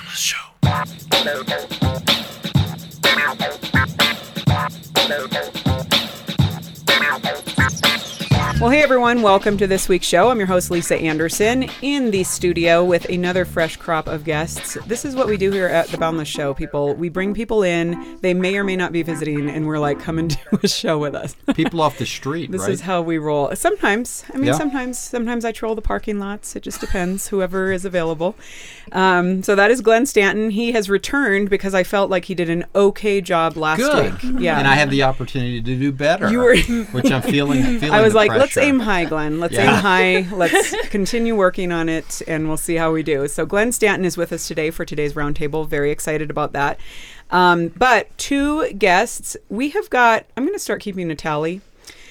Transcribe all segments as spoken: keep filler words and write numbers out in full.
Show. Well, hey everyone, welcome to this week's show. I'm your host, Lisa Anderson, in the studio with another fresh crop of guests. This is what we do here at The Boundless Show, people. We bring people in, they may or may not be visiting, and we're like, come and do a show with us. People off the street, This right? is how we roll. Sometimes, I mean, Yeah. sometimes sometimes I troll the parking lots. It just depends, whoever is available. Um, so that is Glenn Stanton. He has returned because I felt like he did an okay job last Good. week. Yeah. And I had the opportunity to do better. You were- which I'm feeling, feeling I was the like, let's pressure. aim high, Glenn. Let's Yeah. aim high. Let's continue working on it, and we'll see how we do. So Glenn Stanton is with us today for today's roundtable. Very excited about that. Um, but two guests. We have got, I'm going to start keeping a tally.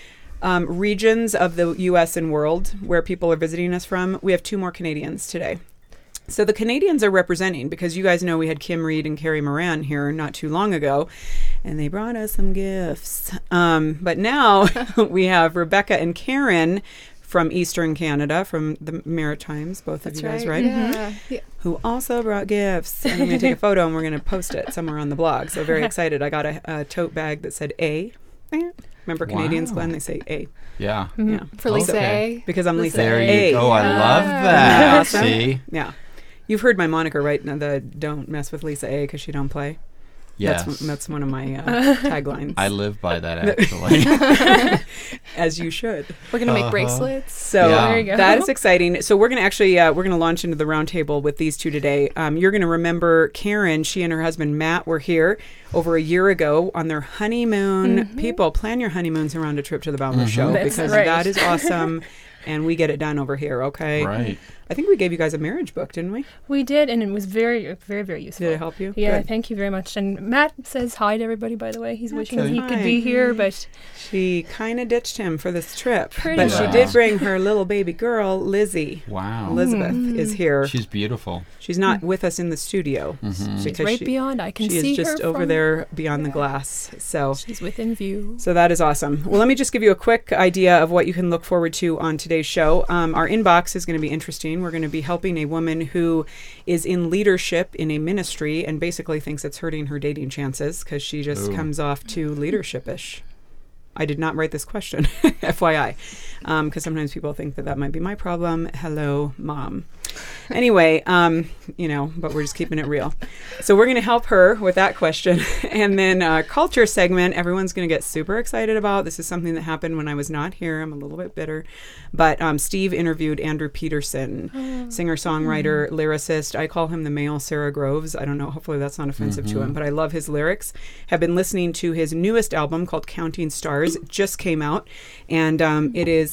Um, regions of the U S and world where people are visiting us from. We have two more Canadians today. So the Canadians are representing, because you guys know we had Kim Reed and Carrie Moran here not too long ago, and they brought us some gifts. Um, but now we have Rebecca and Karen from Eastern Canada, from the Maritimes, both That's of you guys, right? right? Yeah. Yeah. Who also brought gifts. And I'm going to take a photo and we're going to post it somewhere on the blog. So very excited. I got a, a tote bag that said A. Remember Canadians, Wow. Glenn? They say A. Yeah. Mhm. Yeah. For Lisa Okay. A. Because I'm Lisa, There A. you go. I love Ah. that. Awesome. See? Yeah. You've heard my moniker, right? No, the don't mess with Lisa A because she don't play. Yes. That's, that's one of my uh, taglines. I live by that, actually. As you should. We're gonna make Uh-huh. bracelets. So Yeah. There you go. that is exciting. So we're going to actually, uh, we're going to launch into the roundtable with these two today. Um, you're going to remember Karen, she and her husband Matt were here over a year ago on their honeymoon. Mm-hmm. People, plan your honeymoons around a trip to the Boundless Show, That's because right. that is awesome. And we get it done over here, okay? Right. I think we gave you guys a marriage book, didn't we? We did, and it was very, very, very useful. Did it help you? Yeah, Good. thank you very much. And Matt says hi to everybody, by the way. He's wishing Okay. he could be here, but She kind of ditched him for this trip. Pretty but she much. did bring her little baby girl, Lizzie. Wow. Elizabeth Mm. is here. She's beautiful. She's not with us in the studio. Mhm. because right she, beyond. I can she see is just her over from- there beyond the glass. So She's within view. so that is awesome. Well, let me just give you a quick idea of what you can look forward to on today's show. Um, our inbox is going to be interesting. We're going to be helping a woman who is in leadership in a ministry and basically thinks it's hurting her dating chances because she just Ooh. comes off too leadership-ish. I did not write this question, F Y I, because um, sometimes people think that that might be my problem. Hello, Mom. Anyway, um, you know, but we're just keeping it real. So we're going to help her with that question. And then uh, culture segment, everyone's going to get super excited about. This is something that happened when I was not here. I'm a little bit bitter. But um, Steve interviewed Andrew Peterson, Oh. singer-songwriter, lyricist. I call him the male Sarah Groves. I don't know. Hopefully that's not offensive to him, but I love his lyrics. Have been listening to his newest album called Counting Stars. Just came out. And um, it is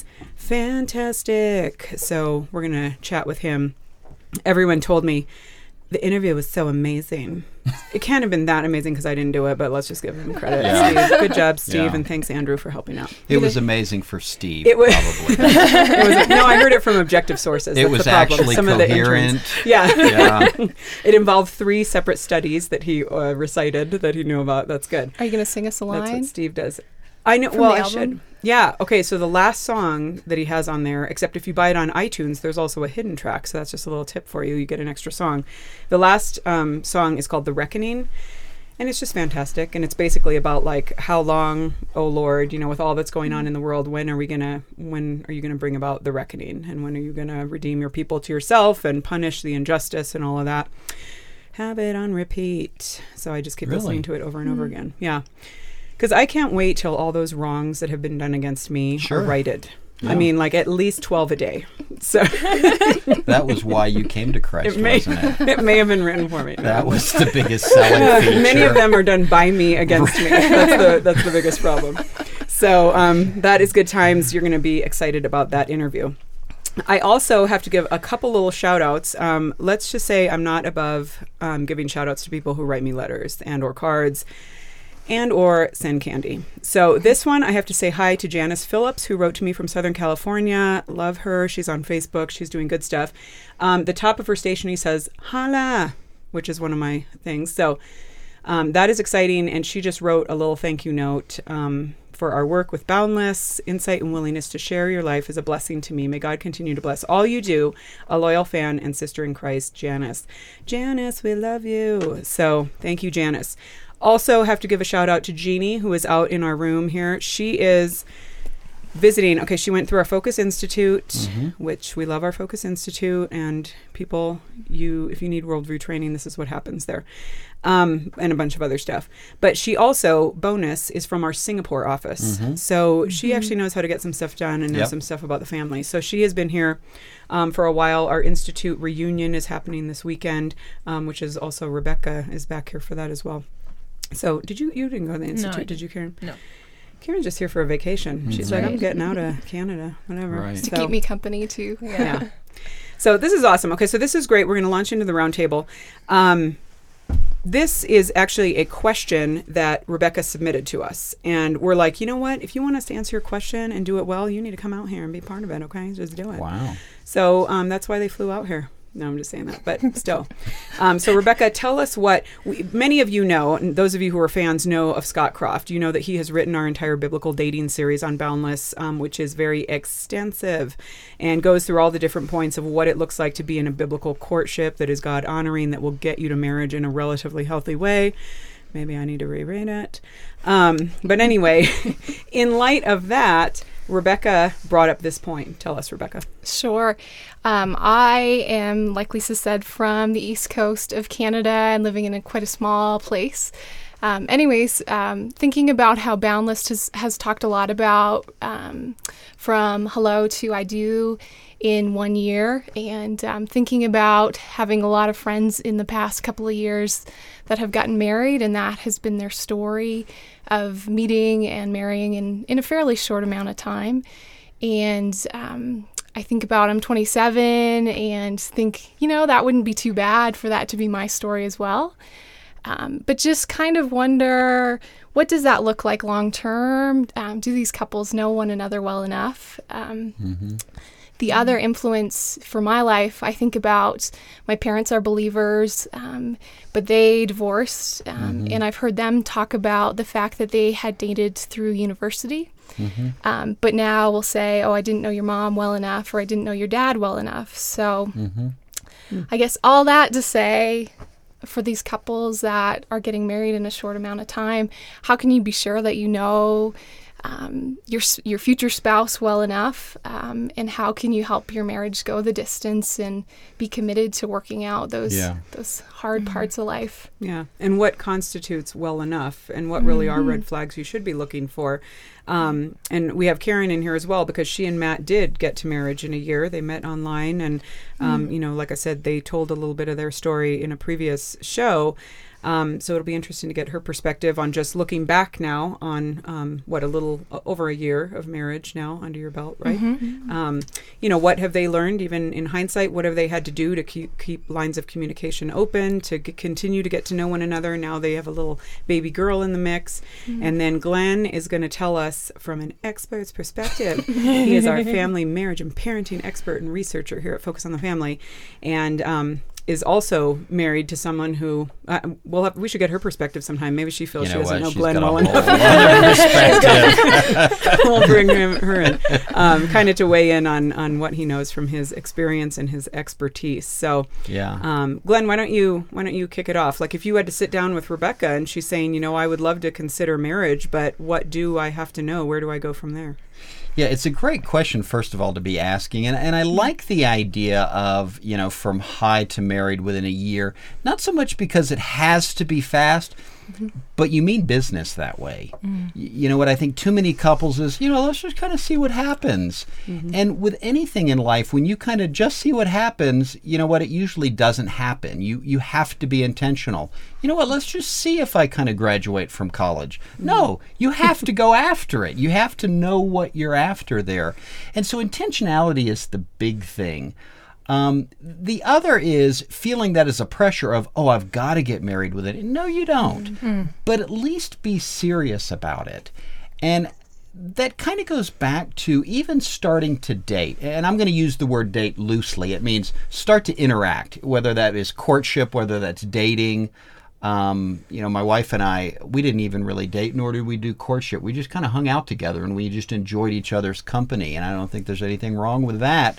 fantastic. So we're going to chat with him. Everyone told me the interview was so amazing. It can't have been that amazing because I didn't do it, but let's just give him credit. Yeah. Steve, good job, Steve, Yeah. and thanks, Andrew, for helping out. It was amazing for Steve, It was- probably. It was, no, I heard it from objective sources. It That's was the problem. actually Some of the interns- coherent. Yeah. Yeah. It involved three separate studies that he uh, recited that he knew about. That's good. Are you gonna sing us a That's line? what Steve does. I know. From Well, the I album? should. Yeah. Okay. So the last song that he has on there, except if you buy it on iTunes, there's also a hidden track. So that's just a little tip for you. You get an extra song. The last um, song is called "The Reckoning," and it's just fantastic. And it's basically about like how long, oh Lord, you know, with all that's going on in the world, when are we gonna, when are you gonna bring about the reckoning, and when are you gonna redeem your people to yourself and punish the injustice and all of that? Have it on repeat. So I just keep Really? listening to it over and over again. Yeah. Because I can't wait till all those wrongs that have been done against me Sure. are righted. Yeah. I mean, like at least twelve a day. So That was why you came to Christ, it may, wasn't it? it may have been written for me. That was the biggest selling feature. Many of them are done by me against me. That's the that's the biggest problem. So um, that is good times. You're going to be excited about that interview. I also have to give a couple little shout outs. Um, let's just say I'm not above um, giving shout outs to people who write me letters and or cards and or send candy. So this one, I have to say hi to Janice Phillips, who wrote to me from Southern California. Love her. She's on Facebook. She's doing good stuff. Um, the top of her station, he says, holla, which is one of my things. So um, that is exciting. And she just wrote a little thank you note um, for our work with Boundless. Insight and willingness to share your life is a blessing to me. May God continue to bless all you do. A loyal fan and sister in Christ, Janice. Janice, we love you. So thank you, Janice. Also have to give a shout out to Jeannie, who is out in our room here. She is visiting. Okay, she went through our Focus Institute, mm-hmm. which we love our Focus Institute. And people, you, if you need worldview training, this is what happens there. Um, and a bunch of other stuff. But she also, bonus, is from our Singapore office. Mm-hmm. So mm-hmm. she actually knows how to get some stuff done and knows yep. some stuff about the family. So she has been here um, for a while. Our Institute reunion is happening this weekend, um, which is also Rebecca is back here for that as well. So did you, you didn't go to the Institute, no, did you, Karen? No. Karen's just here for a vacation. Mm-hmm. She's like, I'm getting out of Canada, whatever. Right. To so, keep me company, too. Yeah. yeah. So this is awesome. Okay, so this is great. We're going to launch into the roundtable. Um, this is actually a question that Rebecca submitted to us. And we're like, you know what? If you want us to answer your question and do it well, you need to come out here and be part of it, okay? Just do it. Wow. So um, that's why they flew out here. No, I'm just saying that, but still. Um, so, Rebecca, tell us what we, many of you know, and those of you who are fans know of Scott Croft. You know that he has written our entire biblical dating series on Boundless, um, which is very extensive and goes through all the different points of what it looks like to be in a biblical courtship that is God honoring, that will get you to marriage in a relatively healthy way. Maybe I need to reread it. Um, but anyway, in light of that, Rebecca brought up this point. Tell us, Rebecca. Sure. Um, I am, like Lisa said, from the east coast of Canada and living in a quite a small place. Um, anyways, um, thinking about how Boundless has, has talked a lot about um, from hello to I do in one year, and um, thinking about having a lot of friends in the past couple of years that have gotten married, and that has been their story of meeting and marrying in, in a fairly short amount of time. And um, I think about I'm twenty-seven and think, you know, that wouldn't be too bad for that to be my story as well. Um, but just kind of wonder, what does that look like long term? Um, do these couples know one another well enough? Um, mm-hmm. The other influence for my life, I think about my parents are believers, um, but they divorced. Um, mm-hmm. And I've heard them talk about the fact that they had dated through university. Mm-hmm. Um, but now we'll say, oh, I didn't know your mom well enough, or I didn't know your dad well enough. So mm-hmm. I guess all that to say, for these couples that are getting married in a short amount of time, how can you be sure that you know Um, your your future spouse well enough, um, and how can you help your marriage go the distance and be committed to working out those yeah. those hard mm-hmm. parts of life? Yeah, and what constitutes well enough, and what really mm-hmm. are red flags you should be looking for. Um, and we have Karen in here as well, because she and Matt did get to marriage in a year. They met online, and um, mm-hmm. you know, like I said, they told a little bit of their story in a previous show. Um, so it'll be interesting to get her perspective on just looking back now on, um, what, a little uh, over a year of marriage now under your belt, right? Mm-hmm. Um, you know, what have they learned, even in hindsight? What have they had to do to keep, keep lines of communication open, to g- continue to get to know one another? Now they have a little baby girl in the mix. Mm-hmm. And then Glenn is going to tell us from an expert's perspective. He is our family, marriage, and parenting expert and researcher here at Focus on the Family. And, um, is also married to someone who uh, we'll have, we should get her perspective sometime. Maybe she feels you know she doesn't what? know She's Glenn got well a whole enough. perspective. We'll bring him, her in, um, kind of to weigh in on on what he knows from his experience and his expertise. So, yeah, um, Glenn, why don't you why don't you kick it off? Like, if you had to sit down with Rebecca and she's saying, you know, I would love to consider marriage, but what do I have to know? Where do I go from there? Yeah, it's a great question, first of all, to be asking. And, and I like the idea of, you know, from high to married within a year, not so much because it has to be fast, mm-hmm. but you mean business that way. Mm. You know, what I think too many couples is, you know, let's just kind of see what happens. Mm-hmm. And with anything in life, when you kind of just see what happens, you know what, it usually doesn't happen. You you have to be intentional. You know what, let's just see if I kind of graduate from college. Mm-hmm. No, you have to go after it. You have to know what you're after there. And so intentionality is the big thing. Um, the other is feeling that as a pressure of, oh, I've got to get married with it. No, you don't. Mm-hmm. But at least be serious about it. And that kind of goes back to even starting to date. And I'm going to use the word date loosely. It means start to interact, whether that is courtship, whether that's dating. Um, you know, my wife and I, we didn't even really date, nor did we do courtship. We just kind of hung out together, and we just enjoyed each other's company. And I don't think there's anything wrong with that.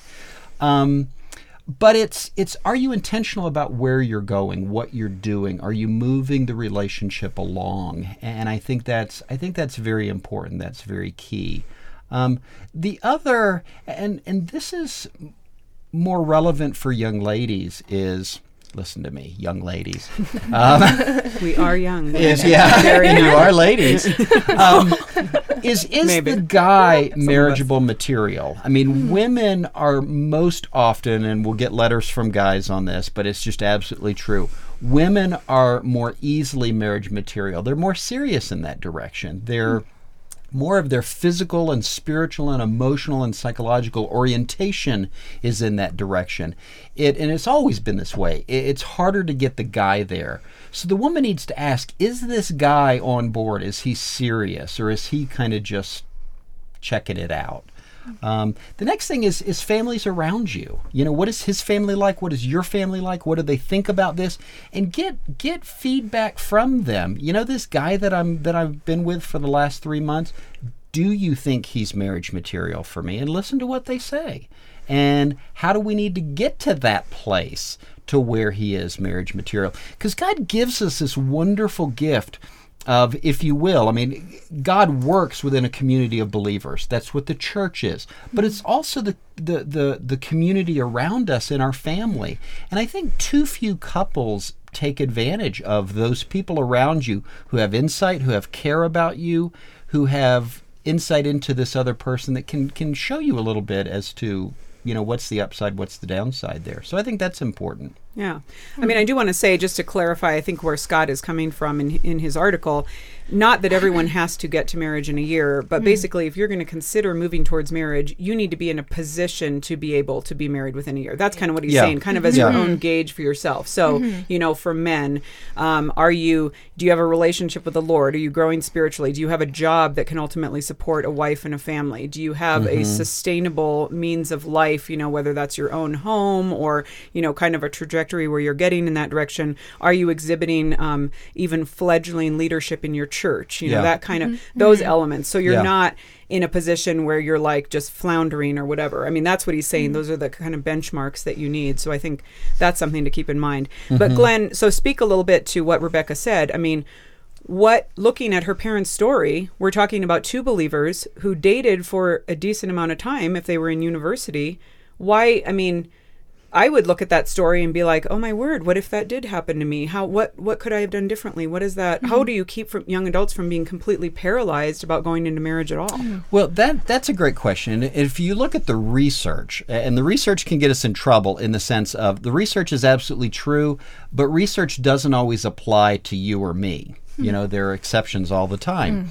Um, but it's, it's, are you intentional about where you're going, what you're doing? Are you moving the relationship along? And I think that's, I think that's very important. That's very key. Um, the other, and, and this is more relevant for young ladies, is, listen to me, young ladies. Um, we are young. Is, yeah, Very you young. are ladies. Um, is is Maybe. the guy marriageable material? I mean, women are most often, and we'll get letters from guys on this, but it's just absolutely true. Women are more easily marriage material. They're more serious in that direction. They're more of their physical and spiritual and emotional and psychological orientation is in that direction. It and it's always been this way. It, it's harder to get the guy there. So the woman needs to ask, is this guy on board? Is he serious, or is he kind of just checking it out? Um, the next thing is is families around you. You know, what is his family like? What is your family like? What do they think about this? And get get feedback from them. You know, this guy that I'm that I've been with for the last three months, do you think he's marriage material for me? And listen to what they say. And how do we need to get to that place to where he is marriage material? Because God gives us this wonderful gift of, if you will, I mean, God works within a community of believers. That's what the church is. But it's also the, the, the, the community around us in our family. And I think too few couples take advantage of those people around you who have insight, who have care about you, who have insight into this other person that can, can show you a little bit as to, you know, what's the upside, what's the downside there. So I think that's important. Yeah. I mean, I do want to say, just to clarify, I think where Scott is coming from in, in his article, not that everyone has to get to marriage in a year, but basically, if you're going to consider moving towards marriage, you need to be in a position to be able to be married within a year. That's kind of what he's Yeah. saying, kind of as Yeah. your own gauge for yourself. So, you know, for men, um, are you, do you have a relationship with the Lord? Are you growing spiritually? Do you have a job that can ultimately support a wife and a family? Do you have a sustainable means of life, you know, whether that's your own home or, you know, kind of a trajectory where you're getting in that direction? Are you exhibiting um, even fledgling leadership in your church? You know, Yeah. that kind of, those elements. So you're Yeah. not in a position where you're like just floundering or whatever. I mean, that's what he's saying. Those are the kind of benchmarks that you need. So I think that's something to keep in mind. But Glenn, so speak a little bit to what Rebecca said. I mean, what, looking at her parents' story, we're talking about two believers who dated for a decent amount of time if they were in university. Why, I mean, I would look at that story and be like, oh my word, what if that did happen to me? How, what, what could I have done differently? What is that? How do you keep from young adults from being completely paralyzed about going into marriage at all? Well, that that's a great question. If you look at the research, and the research can get us in trouble in the sense of the research is absolutely true, but research doesn't always apply to you or me. You know, there are exceptions all the time.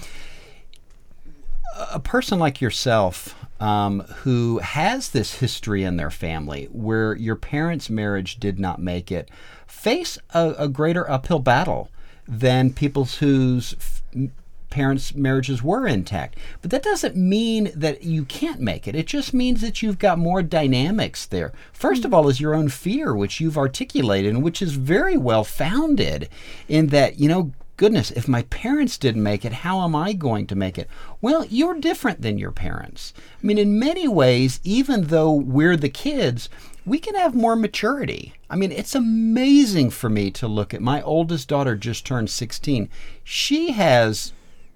A person like yourself, um, who has this history in their family where your parents' marriage did not make it, face a, a greater uphill battle than people whose f- parents' marriages were intact. But that doesn't mean that you can't make it. It just means that you've got more dynamics there. First of all is your own fear, which you've articulated, and which is very well founded in that, you know, goodness, if my parents didn't make it, how am I going to make it? Well, you're different than your parents. I mean, in many ways, even though we're the kids, we can have more maturity. I mean, it's amazing for me to look at my oldest daughter just turned sixteen. She has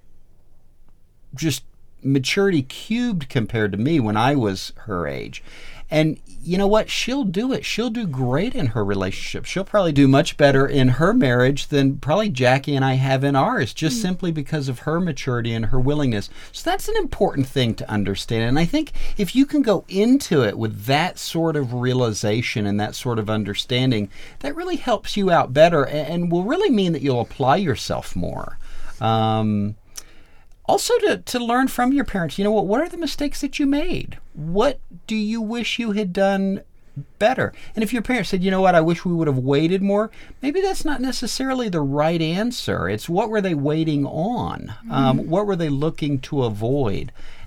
just maturity cubed compared to me when I was her age. And you know what? She'll do it. She'll do great in her relationship. She'll probably do much better in her marriage than probably Jackie and I have in ours, just mm. simply because of her maturity and her willingness. So that's an important thing to understand. And I think if you can go into it with that sort of realization and that sort of understanding, that really helps you out better and will really mean that you'll apply yourself more. Um, Also to, to learn from your parents, you know, what, what are the mistakes that you made? What do you wish you had done better? And if your parents said, you know what, I wish we would have waited more, maybe that's not necessarily the right answer. It's what were they waiting on? Mm-hmm. Um, what were they looking to avoid?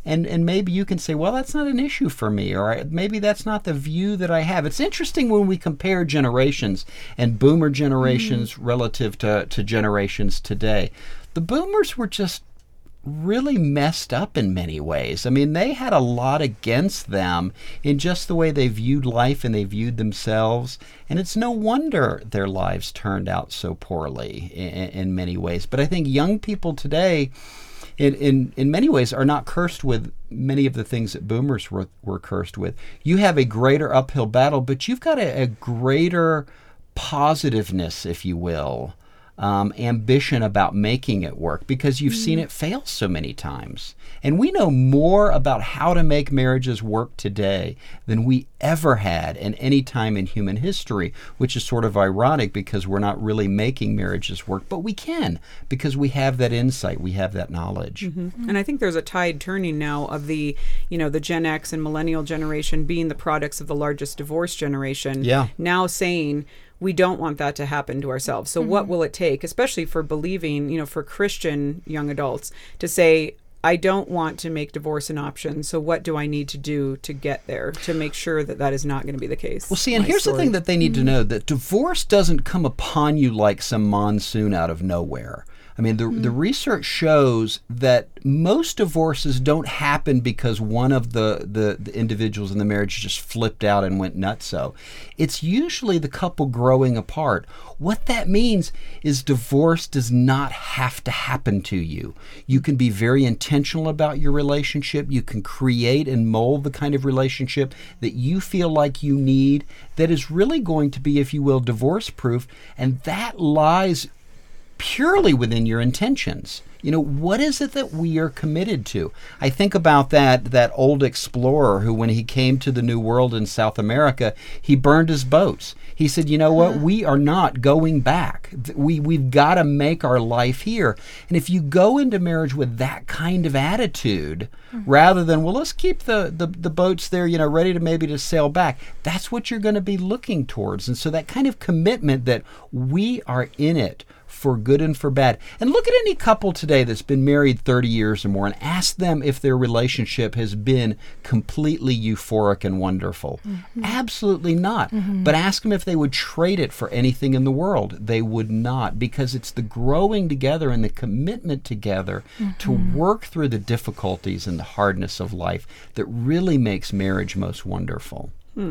And and maybe you can say, well, that's not an issue for me, or maybe that's not the view that I have. It's interesting when we compare generations and boomer generations mm-hmm. relative to, to generations today. The boomers were just really messed up in many ways. I mean, they had a lot against them in just the way they viewed life and they viewed themselves. And it's no wonder their lives turned out so poorly in, in many ways. But I think young people today, in, in, in many ways, are not cursed with many of the things that boomers were, were cursed with. You have a greater uphill battle, but you've got a, a greater positiveness, if you will, Um, ambition about making it work because you've mm. seen it fail so many times. And we know more about how to make marriages work today than we ever had in any time in human history, which is sort of ironic because we're not really making marriages work, but we can because we have that insight, we have that knowledge. Mm-hmm. Mm-hmm. And I think there's a tide turning now of the, you know, the Gen X and millennial generation being the products of the largest divorce generation. Yeah. Now saying, we don't want that to happen to ourselves. So mm-hmm. what will it take, especially for believing, you know, for Christian young adults, to say, I don't want to make divorce an option. So what do I need to do to get there to make sure that that is not going to be the case? Well, see, and here's story. the thing that they need mm-hmm. to know, that divorce doesn't come upon you like some monsoon out of nowhere. I mean, the, mm-hmm. the research shows that most divorces don't happen because one of the, the, the individuals in the marriage just flipped out and went nutso. It's usually the couple growing apart. What that means is divorce does not have to happen to you. You can be very intentional about your relationship. You can create and mold the kind of relationship that you feel like you need that is really going to be, if you will, divorce-proof. And that lies purely within your intentions. You know, what is it that we are committed to? I think about that that old explorer who, when he came to the New World in South America, he burned his boats. He said, you know what, we are not going back. We, we've got to make our life here. And if you go into marriage with that kind of attitude, mm-hmm. rather than, well, let's keep the, the, the boats there, you know, ready to maybe to sail back, that's what you're going to be looking towards. And so that kind of commitment that we are in it for good and for bad. And look at any couple today that's been married thirty years or more and ask them if their relationship has been completely euphoric and wonderful. Mm-hmm. Absolutely not. Mm-hmm. But ask them if they would trade it for anything in the world. They would not, because it's the growing together and the commitment together mm-hmm. to work through the difficulties and the hardness of life that really makes marriage most wonderful. Hmm.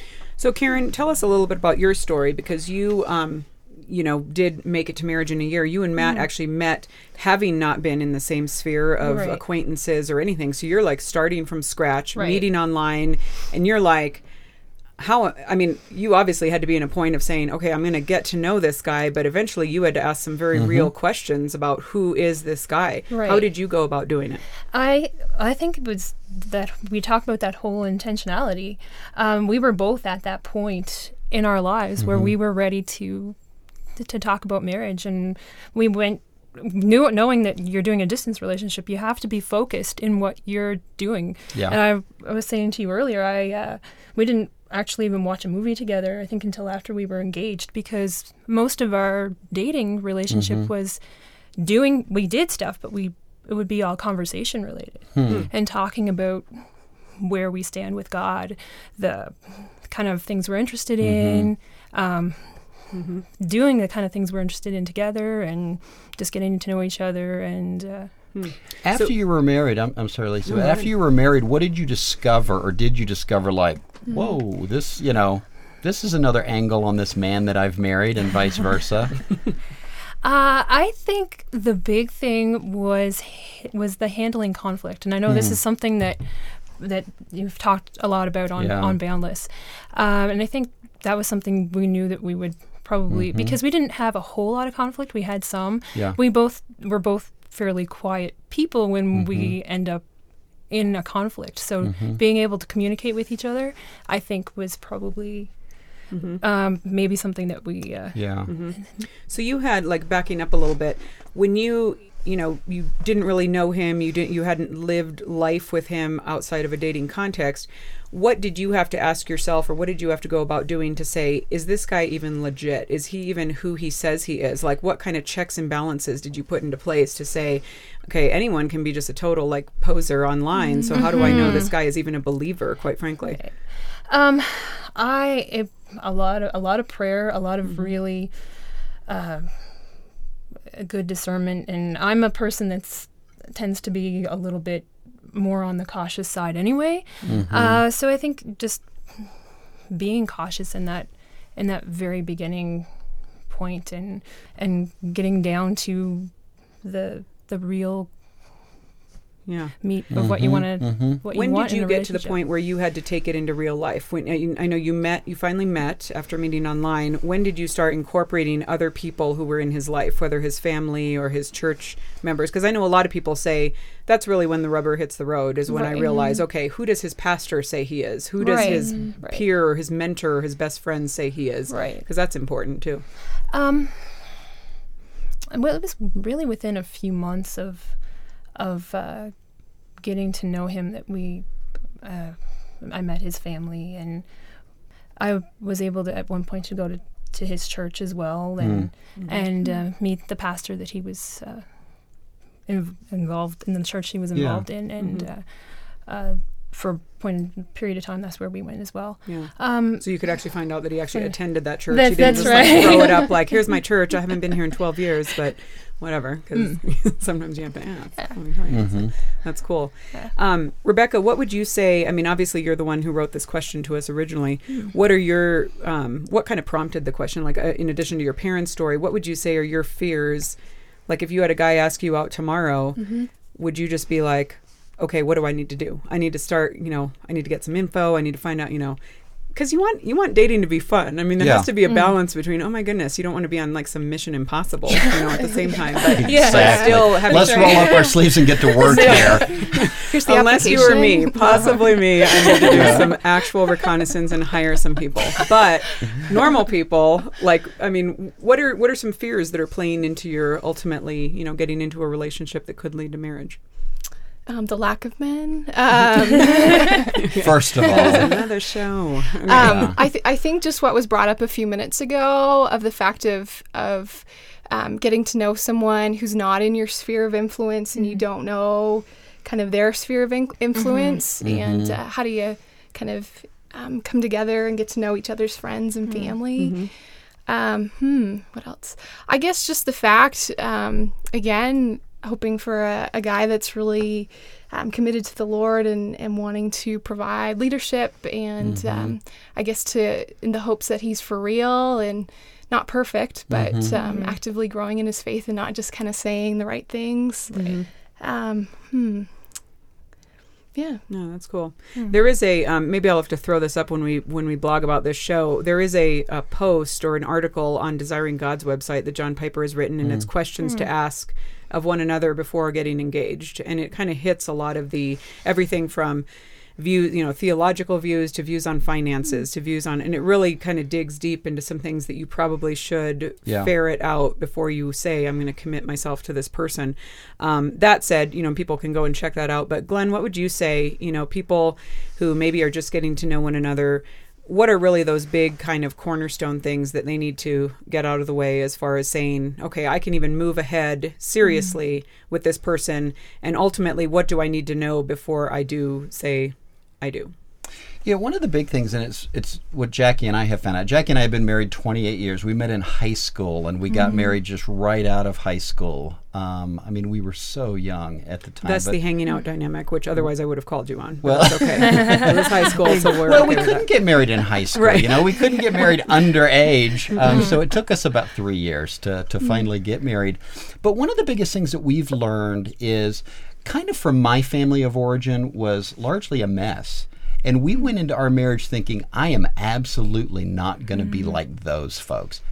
So Karen, tell us a little bit about your story, because you um you know, did make it to marriage in a year. You and Matt mm. actually met having not been in the same sphere of right. acquaintances or anything. So you're like starting from scratch, right. meeting online, and you're like, how, I mean, you obviously had to be in a point of saying, okay, I'm going to get to know this guy, but eventually you had to ask some very mm-hmm. real questions about who is this guy? Right. How did you go about doing it? I I think it was that we talked about that whole intentionality. Um, we were both at that point in our lives mm-hmm. where we were ready to to talk about marriage, and we went knew knowing that you're doing a distance relationship, you have to be focused in what you're doing. Yeah. And I, I was saying to you earlier, I uh, we didn't actually even watch a movie together, I think, until after we were engaged, because most of our dating relationship mm-hmm. was doing we did stuff, but we it would be all conversation related hmm. and talking about where we stand with God, the kind of things we're interested mm-hmm. in, um, mm-hmm. doing the kind of things we're interested in together, and just getting to know each other. And uh, hmm. after so, you were married, I'm, I'm sorry, Lisa. Right. After you were married, what did you discover, or did you discover, like, mm-hmm. whoa, this, you know, this is another angle on this man that I've married, and vice versa? Uh, I think the big thing was was the handling conflict, and I know mm. this is something that that you've talked a lot about on, yeah. on Boundless, um, and I think that was something we knew that we would probably mm-hmm. because we didn't have a whole lot of conflict. We had some. Yeah. We both were both fairly quiet people when mm-hmm. we end up in a conflict. So mm-hmm. being able to communicate with each other, I think, was probably. Mm-hmm. Um, maybe something that we... Uh, yeah. Mm-hmm. So you had, like, backing up a little bit, when you you know, you didn't really know him, you didn't, you hadn't lived life with him outside of a dating context. What did you have to ask yourself, or what did you have to go about doing to say, is this guy even legit? Is he even who he says he is? Like, what kind of checks and balances did you put into place to say, okay, anyone can be just a total like poser online. So how do I know this guy is even a believer, quite frankly? Right. Um, I, it, a lot of, a lot of prayer, a lot of mm-hmm. really, uh, a good discernment. And I'm a person that's tends to be a little bit more on the cautious side anyway. Mm-hmm. Uh, so I think just being cautious in that in that very beginning point and and getting down to the the real yeah meat of mm-hmm, what you want to mm-hmm. what you when want did you in a get to the point where you had to take it into real life? When I know you met you finally met after meeting online, when did you start incorporating other people who were in his life, whether his family or his church members? Because I know a lot of people say that's really when the rubber hits the road, is when right. I realize, okay, who does his pastor say he is? Who does right. his right. peer or his mentor or his best friend say he is? Right. Because that's important too. Um well, it was really within a few months of of uh getting to know him that we, uh, I met his family, and I was able to at one point to go to, to his church as well, and mm. and uh, meet the pastor that he was uh, in, involved in the church he was involved yeah. in, and mm-hmm. uh, uh, for a point period of time, that's where we went as well. Yeah. Um, so you could actually find out that he actually uh, attended that church. That's, he didn't that's just right. like throw it up like, here's my church. I haven't been here in twelve years, but whatever, because mm. sometimes you have to ask. Yeah. Mm-hmm. So that's cool. Yeah. Um, Rebecca, what would you say? I mean, obviously, you're the one who wrote this question to us originally. Mm. What are your, um, what kind of prompted the question? Like, uh, in addition to your parents' story, what would you say are your fears? Like, if you had a guy ask you out tomorrow, mm-hmm. would you just be like, okay, what do I need to do? I need to start, you know, I need to get some info. I need to find out, you know, because you want you want dating to be fun. I mean, there yeah. has to be a balance mm. between, oh my goodness, you don't want to be on like some Mission Impossible, you know, at the same time. But, yeah. exactly. but still having Let's roll up our sleeves and get to work here. Here's the Unless you or me, possibly me, I need to do yeah. some actual reconnaissance and hire some people. But normal people, like, I mean, what are what are some fears that are playing into your ultimately, you know, getting into a relationship that could lead to marriage? Um, the lack of men. Um, First of all, another show. Okay. Um, I th- I think just what was brought up a few minutes ago of the fact of of um, getting to know someone who's not in your sphere of influence and mm-hmm. you don't know kind of their sphere of in- influence mm-hmm. and uh, how do you kind of um, come together and get to know each other's friends and family. Mm-hmm. Um, hmm. What else? I guess just the fact um, again. hoping for a, a guy that's really um, committed to the Lord and, and wanting to provide leadership and mm-hmm. um, I guess to in the hopes that he's for real and not perfect, but mm-hmm. um, mm-hmm. actively growing in his faith and not just kind of saying the right things. Mm-hmm. Um, hmm. Yeah. No, that's cool. Mm. There is a, um, maybe I'll have to throw this up when we when we blog about this show. There is a, a post or an article on Desiring God's website that John Piper has written, and mm. it's questions mm. to ask of one another before getting engaged. And it kind of hits a lot of the, everything from view, you know, theological views to views on finances to views on, and it really kind of digs deep into some things that you probably should yeah. ferret out before you say, I'm going to commit myself to this person. Um, that said, you know, people can go and check that out. But Glenn, what would you say, you know, people who maybe are just getting to know one another, what are really those big kind of cornerstone things that they need to get out of the way as far as saying, okay, I can even move ahead seriously mm. with this person, and ultimately, what do I need to know before I do say I do? Yeah, one of the big things, and it's it's what Jackie and I have found out. Jackie and I have been married twenty-eight years. We met in high school, and we got mm-hmm. married just right out of high school. Um, I mean, we were so young at the time. That's but the hanging out dynamic, which otherwise I would have called you on. Well, that's okay. It was high school, so we're well, okay we with couldn't that. get married in high school. Right. You know, we couldn't get married underage. Um, so it took us about three years to to finally get married. But one of the biggest things that we've learned is, kind of from my family of origin, was largely a mess. And we went into our marriage thinking, I am absolutely not going to mm-hmm. be like those folks.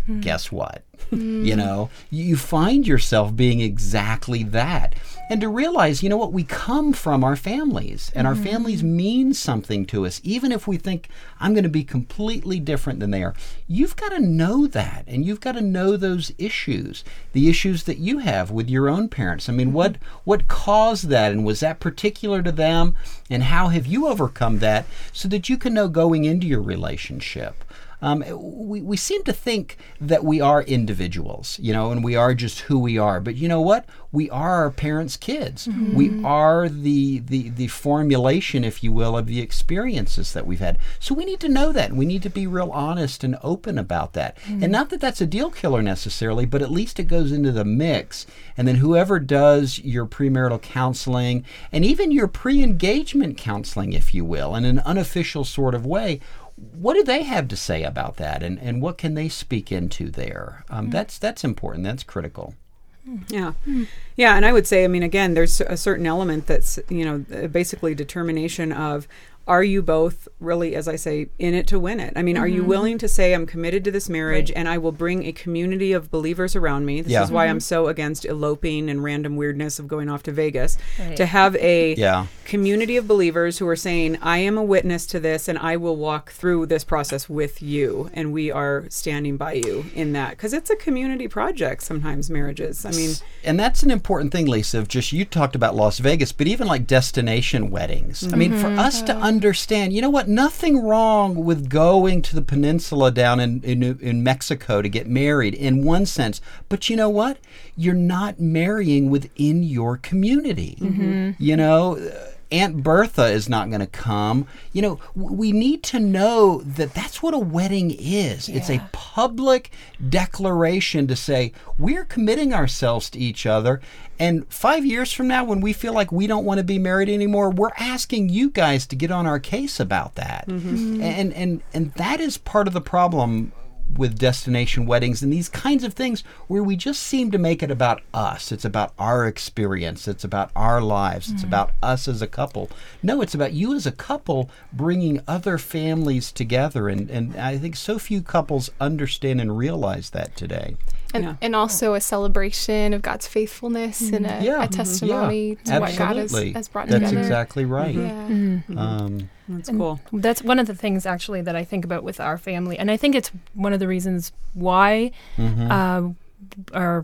guess what? You know, you find yourself being exactly that. And to realize, you know what, we come from our families, and our families mean something to us, even if we think I'm going to be completely different than they are. You've got to know that, and you've got to know those issues, the issues that you have with your own parents. I mean, what what caused that, and was that particular to them, and how have you overcome that so that you can know going into your relationship? Um, we, we seem to think that we are individuals, you know, and we are just who we are. But you know what? We are our parents' kids. Mm-hmm. We are the, the, the formulation, if you will, of the experiences that we've had. So we need to know that, and we need to be real honest and open about that. Mm-hmm. And not that that's a deal killer necessarily, but at least it goes into the mix. And then whoever does your premarital counseling, and even your pre-engagement counseling, if you will, in an unofficial sort of way, what do they have to say about that, and, and what can they speak into there? Um, mm. That's that's important. That's critical. Yeah. Mm. Yeah, and I would say, I mean, again, there's a certain element that's, you know, basically determination of, are you both really, as I say, in it to win it? I mean, mm-hmm. are you willing to say, I'm committed to this marriage, right, and I will bring a community of believers around me? This yeah. is why mm-hmm. I'm so against eloping and random weirdness of going off to Vegas. Right. To have a yeah. community of believers who are saying, I am a witness to this, and I will walk through this process with you, and we are standing by you in that. Because it's a community project sometimes, marriages. I mean... And that's an important thing, Lisa, of just, you talked about Las Vegas, but even like destination weddings. Mm-hmm. I mean, for us to understand, you know what, nothing wrong with going to the peninsula down in, in, in Mexico to get married in one sense. But you know what? You're not marrying within your community. Mm-hmm. You know, Aunt Bertha is not going to come. You know, we need to know that that's what a wedding is. Yeah. It's a public declaration to say, we're committing ourselves to each other. And five years from now, when we feel like we don't want to be married anymore, we're asking you guys to get on our case about that. Mm-hmm. And, and, and that is part of the problem with destination weddings and these kinds of things, where we just seem to make it about us. It's about our experience. It's about our lives. Mm-hmm. It's about us as a couple. No, it's about you as a couple bringing other families together. And, and I think so few couples understand and realize that today. And, yeah. and also a celebration of God's faithfulness mm-hmm. and a, yeah. a testimony yeah. to what God has, has brought That's together. That's exactly right. Mm-hmm. Mm-hmm. Um, That's and cool. That's one of the things, actually, that I think about with our family. And I think it's one of the reasons why mm-hmm. uh, our,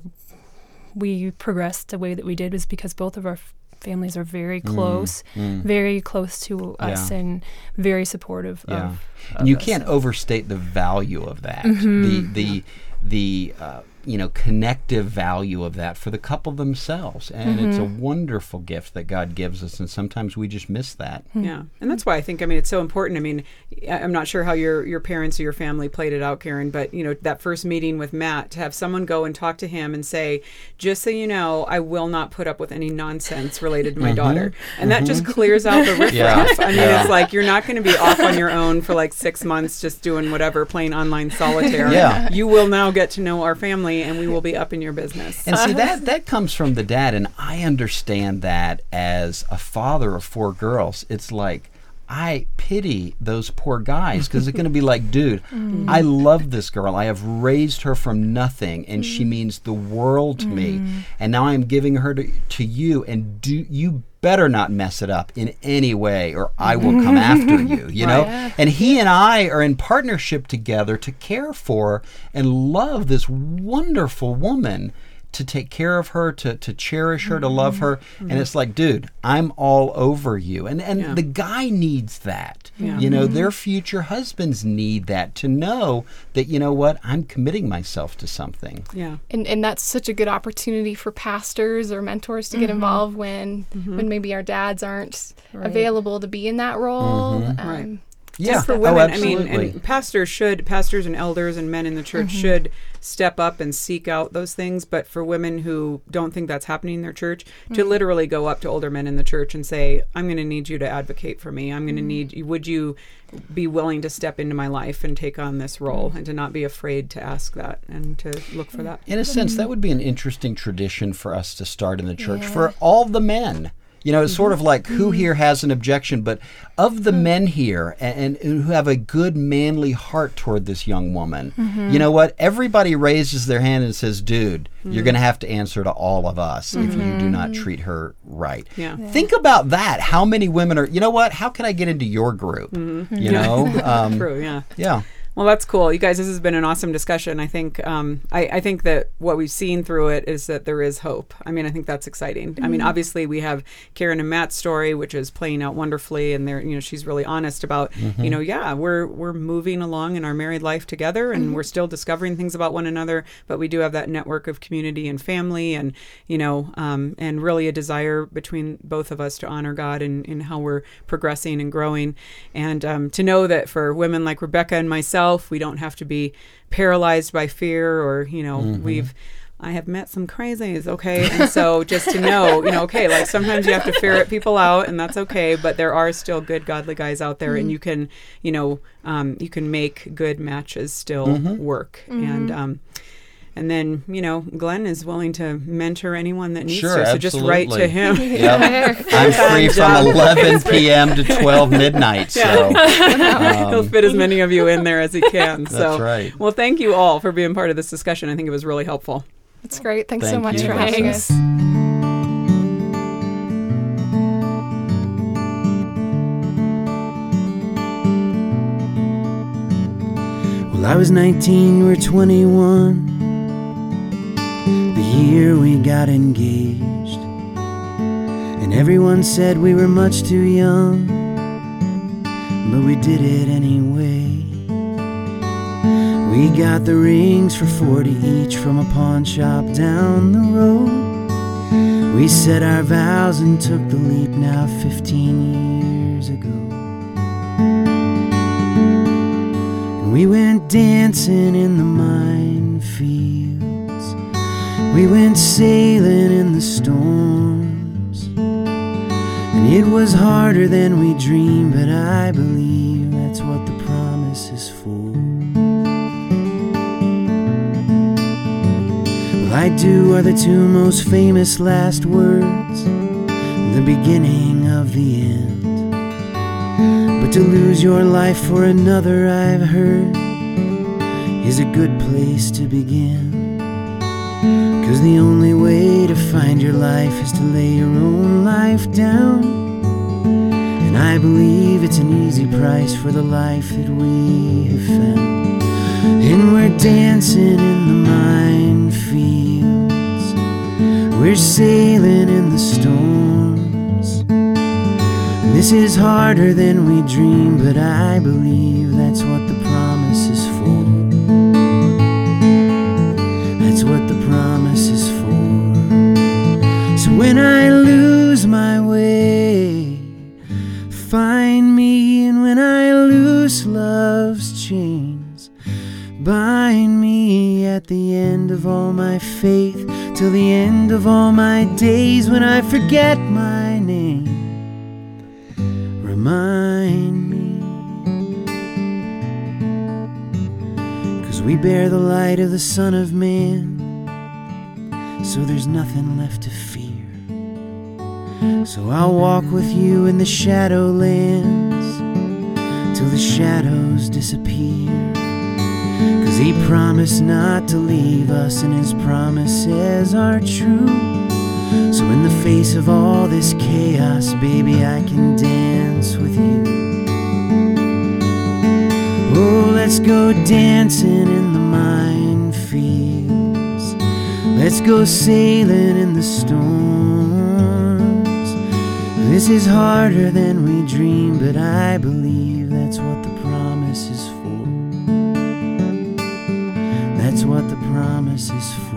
we progressed the way that we did, was because both of our f- families are very close, mm, mm. very close to us, yeah. and very supportive yeah. of, and of you us. can't overstate the value of that. Mm-hmm. The, the, the, uh, you know, connective value of that for the couple themselves. And mm-hmm. it's a wonderful gift that God gives us, and sometimes we just miss that. Yeah. And that's why I think, I mean, it's so important. I mean, I'm not sure how your, your parents or your family played it out, Karen, but, you know, that first meeting with Matt, to have someone go and talk to him and say, just so you know, I will not put up with any nonsense related to my mm-hmm. daughter. And mm-hmm. that just clears out the riffraff. Yeah. I mean, yeah. it's like, you're not going to be off on your own for like six months just doing whatever, playing online solitaire. Yeah. You will now get to know our family, and we will be up in your business. And see, that that comes from the dad, and I understand that as a father of four girls. It's like, I pity those poor guys, because it's going to be like, dude, mm. I love this girl. I have raised her from nothing, and mm. she means the world to mm. me. And now I'm giving her to, to you, and do you better not mess it up in any way, or I will come after you, you know? Right. And he and I are in partnership together to care for and love this wonderful woman, to take care of her, to, to cherish her, mm-hmm. to love her. Mm-hmm. And it's like, dude, I'm all over you. And and yeah. the guy needs that. Yeah. You know, mm-hmm. their future husbands need that, to know that, you know what, I'm committing myself to something. Yeah. And and that's such a good opportunity for pastors or mentors to mm-hmm. get involved when mm-hmm. when maybe our dads aren't right. available to be in that role. Mm-hmm. Um, right. Yeah, Just for women, oh, I mean, and pastors should, pastors and elders and men in the church mm-hmm. should step up and seek out those things. But for women who don't think that's happening in their church, mm-hmm. to literally go up to older men in the church and say, I'm going to need you to advocate for me. I'm going to mm-hmm. need, would you be willing to step into my life and take on this role, mm-hmm. and to not be afraid to ask that and to look for that. In a sense, that would be an interesting tradition for us to start in the church, yeah. for all the men. You know, it's sort of like who here has an objection, but of the men here and, and who have a good manly heart toward this young woman, mm-hmm. you know what? Everybody raises their hand and says, dude, mm-hmm. you're going to have to answer to all of us mm-hmm. if you do not treat her right. Yeah. Yeah. Think about that. How many women are, you know what? How can I get into your group? Mm-hmm. You know? Um, True, yeah. Yeah. Well, that's cool. You guys, this has been an awesome discussion. I think um, I, I think that what we've seen through it is that there is hope. I mean, I think that's exciting. Mm-hmm. I mean, obviously we have Karen and Matt's story, which is playing out wonderfully, and they're, you know, she's really honest about, mm-hmm. you know, yeah, we're we're moving along in our married life together, and mm-hmm. we're still discovering things about one another, but we do have that network of community and family, and you know, um, and really a desire between both of us to honor God in, in how we're progressing and growing, and um, to know that for women like Rebecca and myself, we don't have to be paralyzed by fear, or you know, mm-hmm. we've I have met some crazies, okay? And so just to know, you know, okay, like sometimes you have to ferret people out, and that's okay, but there are still good, godly guys out there, mm-hmm. and you can, you know, um, you can make good matches still mm-hmm. work. Mm-hmm. And um, and then, you know, Glenn is willing to mentor anyone that needs sure, to, so absolutely. just write to him. Yep. I'm free from eleven p.m. to twelve midnight, so. Um, He'll fit as many of you in there as he can. That's so, right. Well, thank you all for being part of this discussion. I think it was really helpful. That's great. Thanks Thank so much you, for having us. Well, I was nineteen, you were twenty-one, the year we got engaged, and everyone said we were much too young, but we did it anyway. We got the rings for forty each from a pawn shop down the road. We said our vows and took the leap now fifteen years ago. And we went dancing in the minefields, we went sailing in the storms, and it was harder than we dreamed, but I believe that's what the promise is for. I do are the two most famous last words, the beginning of the end. But to lose your life for another, I've heard, is a good place to begin. 'Cause the only way to find your life is to lay your own life down. And I believe it's an easy price for the life that we have found. And we're dancing in the minefields, we're sailing in the storms. And this is harder than we dreamed, but I believe that's what the promise is for. That's what the promise is for. So when I lose my way, find me, and when I lose love's chains, bind me at the end of all my faith, till the end of all my days. When I forget my name, remind me. 'Cause we bear the light of the Son of Man, so there's nothing left to fear. So I'll walk with you in the shadowlands till the shadows disappear. 'Cause he promised not to leave us, and his promises are true. So in the face of all this chaos, baby, I can dance with you. Oh, let's go dancing in the minefields, let's go sailing in the storms. This is harder than we dreamed, but I believe that's what the promise is for. That's what the promise is for.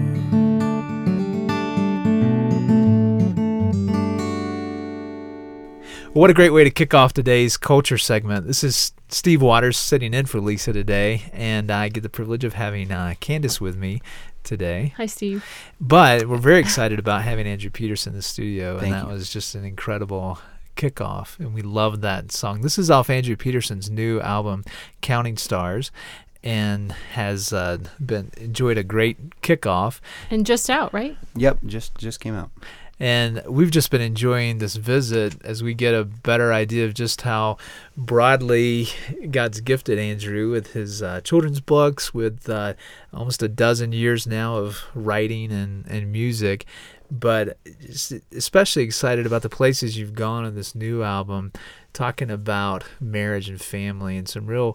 What a great way to kick off today's culture segment. This is Steve Waters sitting in for Lisa today, and I get the privilege of having uh, Candace with me today. Hi, Steve. But we're very excited about having Andrew Peterson in the studio, Thank and that you. was just an incredible kickoff, and we loved that song. This is off Andrew Peterson's new album, Counting Stars, and has uh, been enjoyed a great kickoff. And just out, right? Yep, just just came out. And we've just been enjoying this visit as we get a better idea of just how broadly God's gifted Andrew with his uh, children's books, with uh, almost a dozen years now of writing and, and music. But especially excited about the places you've gone on this new album, talking about marriage and family and some real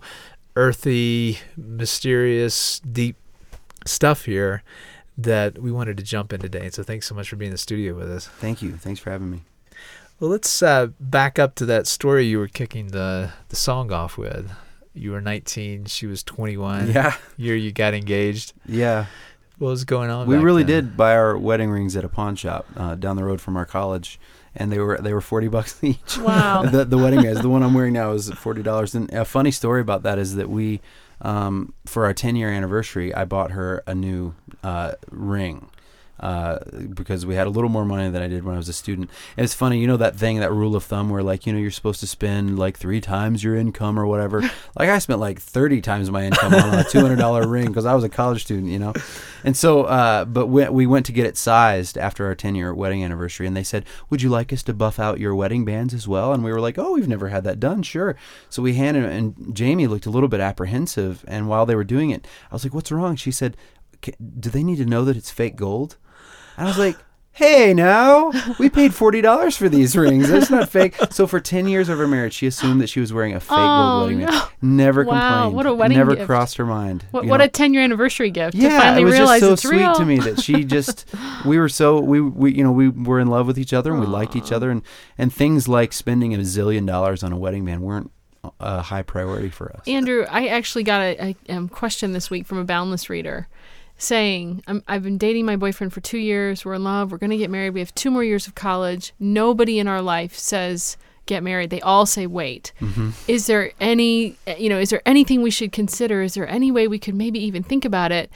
earthy, mysterious, deep stuff here that we wanted to jump in today. So thanks so much for being in the studio with us. Thank you. Thanks for having me. Well, let's uh, back up to that story you were kicking the, the song off with. You were nineteen, she was twenty-one. Yeah. Year you got engaged. Yeah. What was going on? We back really then? did buy our wedding rings at a pawn shop uh, down the road from our college, and they were they were forty bucks each. Wow. the the wedding rings, the one I'm wearing now, is forty dollars. And a funny story about that is that we, um, for our ten year anniversary, I bought her a new uh, ring. Uh, because we had a little more money than I did when I was a student. And it's funny, you know, that thing, that rule of thumb where, like, you know, you're supposed to spend like three times your income or whatever. Like, I spent like thirty times my income on a two hundred dollars ring because I was a college student, you know. And so, uh, but we, we went to get it sized after our ten year wedding anniversary, and they said, would you like us to buff out your wedding bands as well? And we were like, oh, we've never had that done. Sure. So we handed it, and Jamie looked a little bit apprehensive. And while they were doing it, I was like, what's wrong? She said, do they need to know that it's fake gold? And I was like, hey, now, we paid forty dollars for these rings. That's not fake. So for ten years of our marriage, she assumed that she was wearing a fake Oh, gold wedding ring. no. Never Wow, complained. what a wedding Never gift. crossed her mind. What, you what know? a ten-year anniversary gift Yeah, to finally it was realize just so it's sweet real. to me that she just, we were so, we, we, you know, we were in love with each other, and we liked each other, and, and things like spending a zillion dollars on a wedding band weren't a high priority for us. Andrew, I actually got a, a um, question this week from a Boundless reader saying, I'm, I've been dating my boyfriend for two years. We're in love. We're going to get married. We have two more years of college. Nobody in our life says get married. They all say wait. Mm-hmm. Is there any, you know, is there anything we should consider? Is there any way we could maybe even think about it?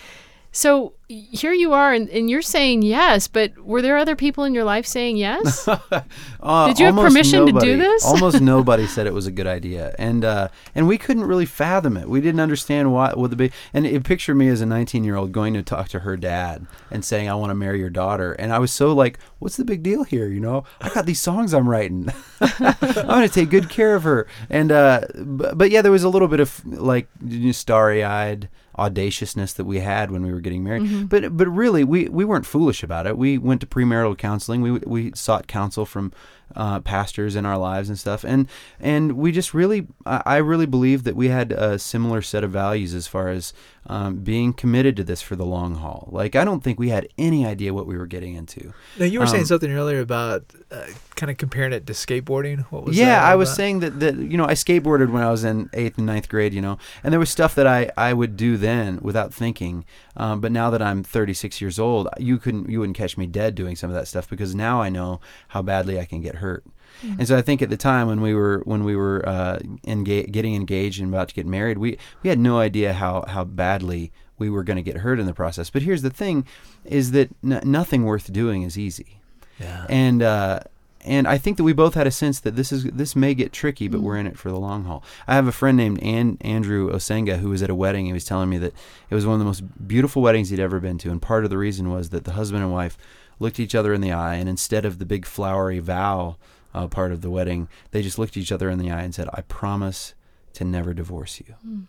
So here you are, and, and you're saying yes, but were there other people in your life saying yes? Uh, Did you have almost permission to do nobody- this? Almost nobody said it was a good idea, and uh, and we couldn't really fathom it. We didn't understand why would the be. And it, picture me as a nineteen year old going to talk to her dad and saying, "I want to marry your daughter," and I was so like, "What's the big deal here?" You know, I got these songs I'm writing. I'm going to take good care of her, and uh, but, but yeah, there was a little bit of like starry eyed audaciousness that we had when we were getting married. Mm-hmm. But but really, we, we weren't foolish about it. We went to premarital counseling. We we sought counsel from uh, pastors in our lives and stuff. And and we just really, I, I really believe that we had a similar set of values as far as um, being committed to this for the long haul. Like, I don't think we had any idea what we were getting into. Now, you were saying Um, something earlier about uh, kind of comparing it to skateboarding. What was yeah, that I all was about? saying that, that, you know, I skateboarded when I was in eighth and ninth grade, you know, and there was stuff that I, I would do then without thinking. Um, but now that I'm thirty-six years old, you couldn't, you wouldn't catch me dead doing some of that stuff because now I know how badly I can get hurt. And so I think at the time when we were when we were uh, enga- getting engaged and about to get married, we, we had no idea how, how badly we were going to get hurt in the process. But here's the thing, is that n- nothing worth doing is easy. Yeah. And uh, and I think that we both had a sense that this is this may get tricky, but we're in it for the long haul. I have a friend named An- Andrew Osenga who was at a wedding. He was telling me that it was one of the most beautiful weddings he'd ever been to, and part of the reason was that the husband and wife looked each other in the eye, and instead of the big flowery vow uh, part of the wedding, they just looked each other in the eye and said, "I promise to never divorce you." Mm.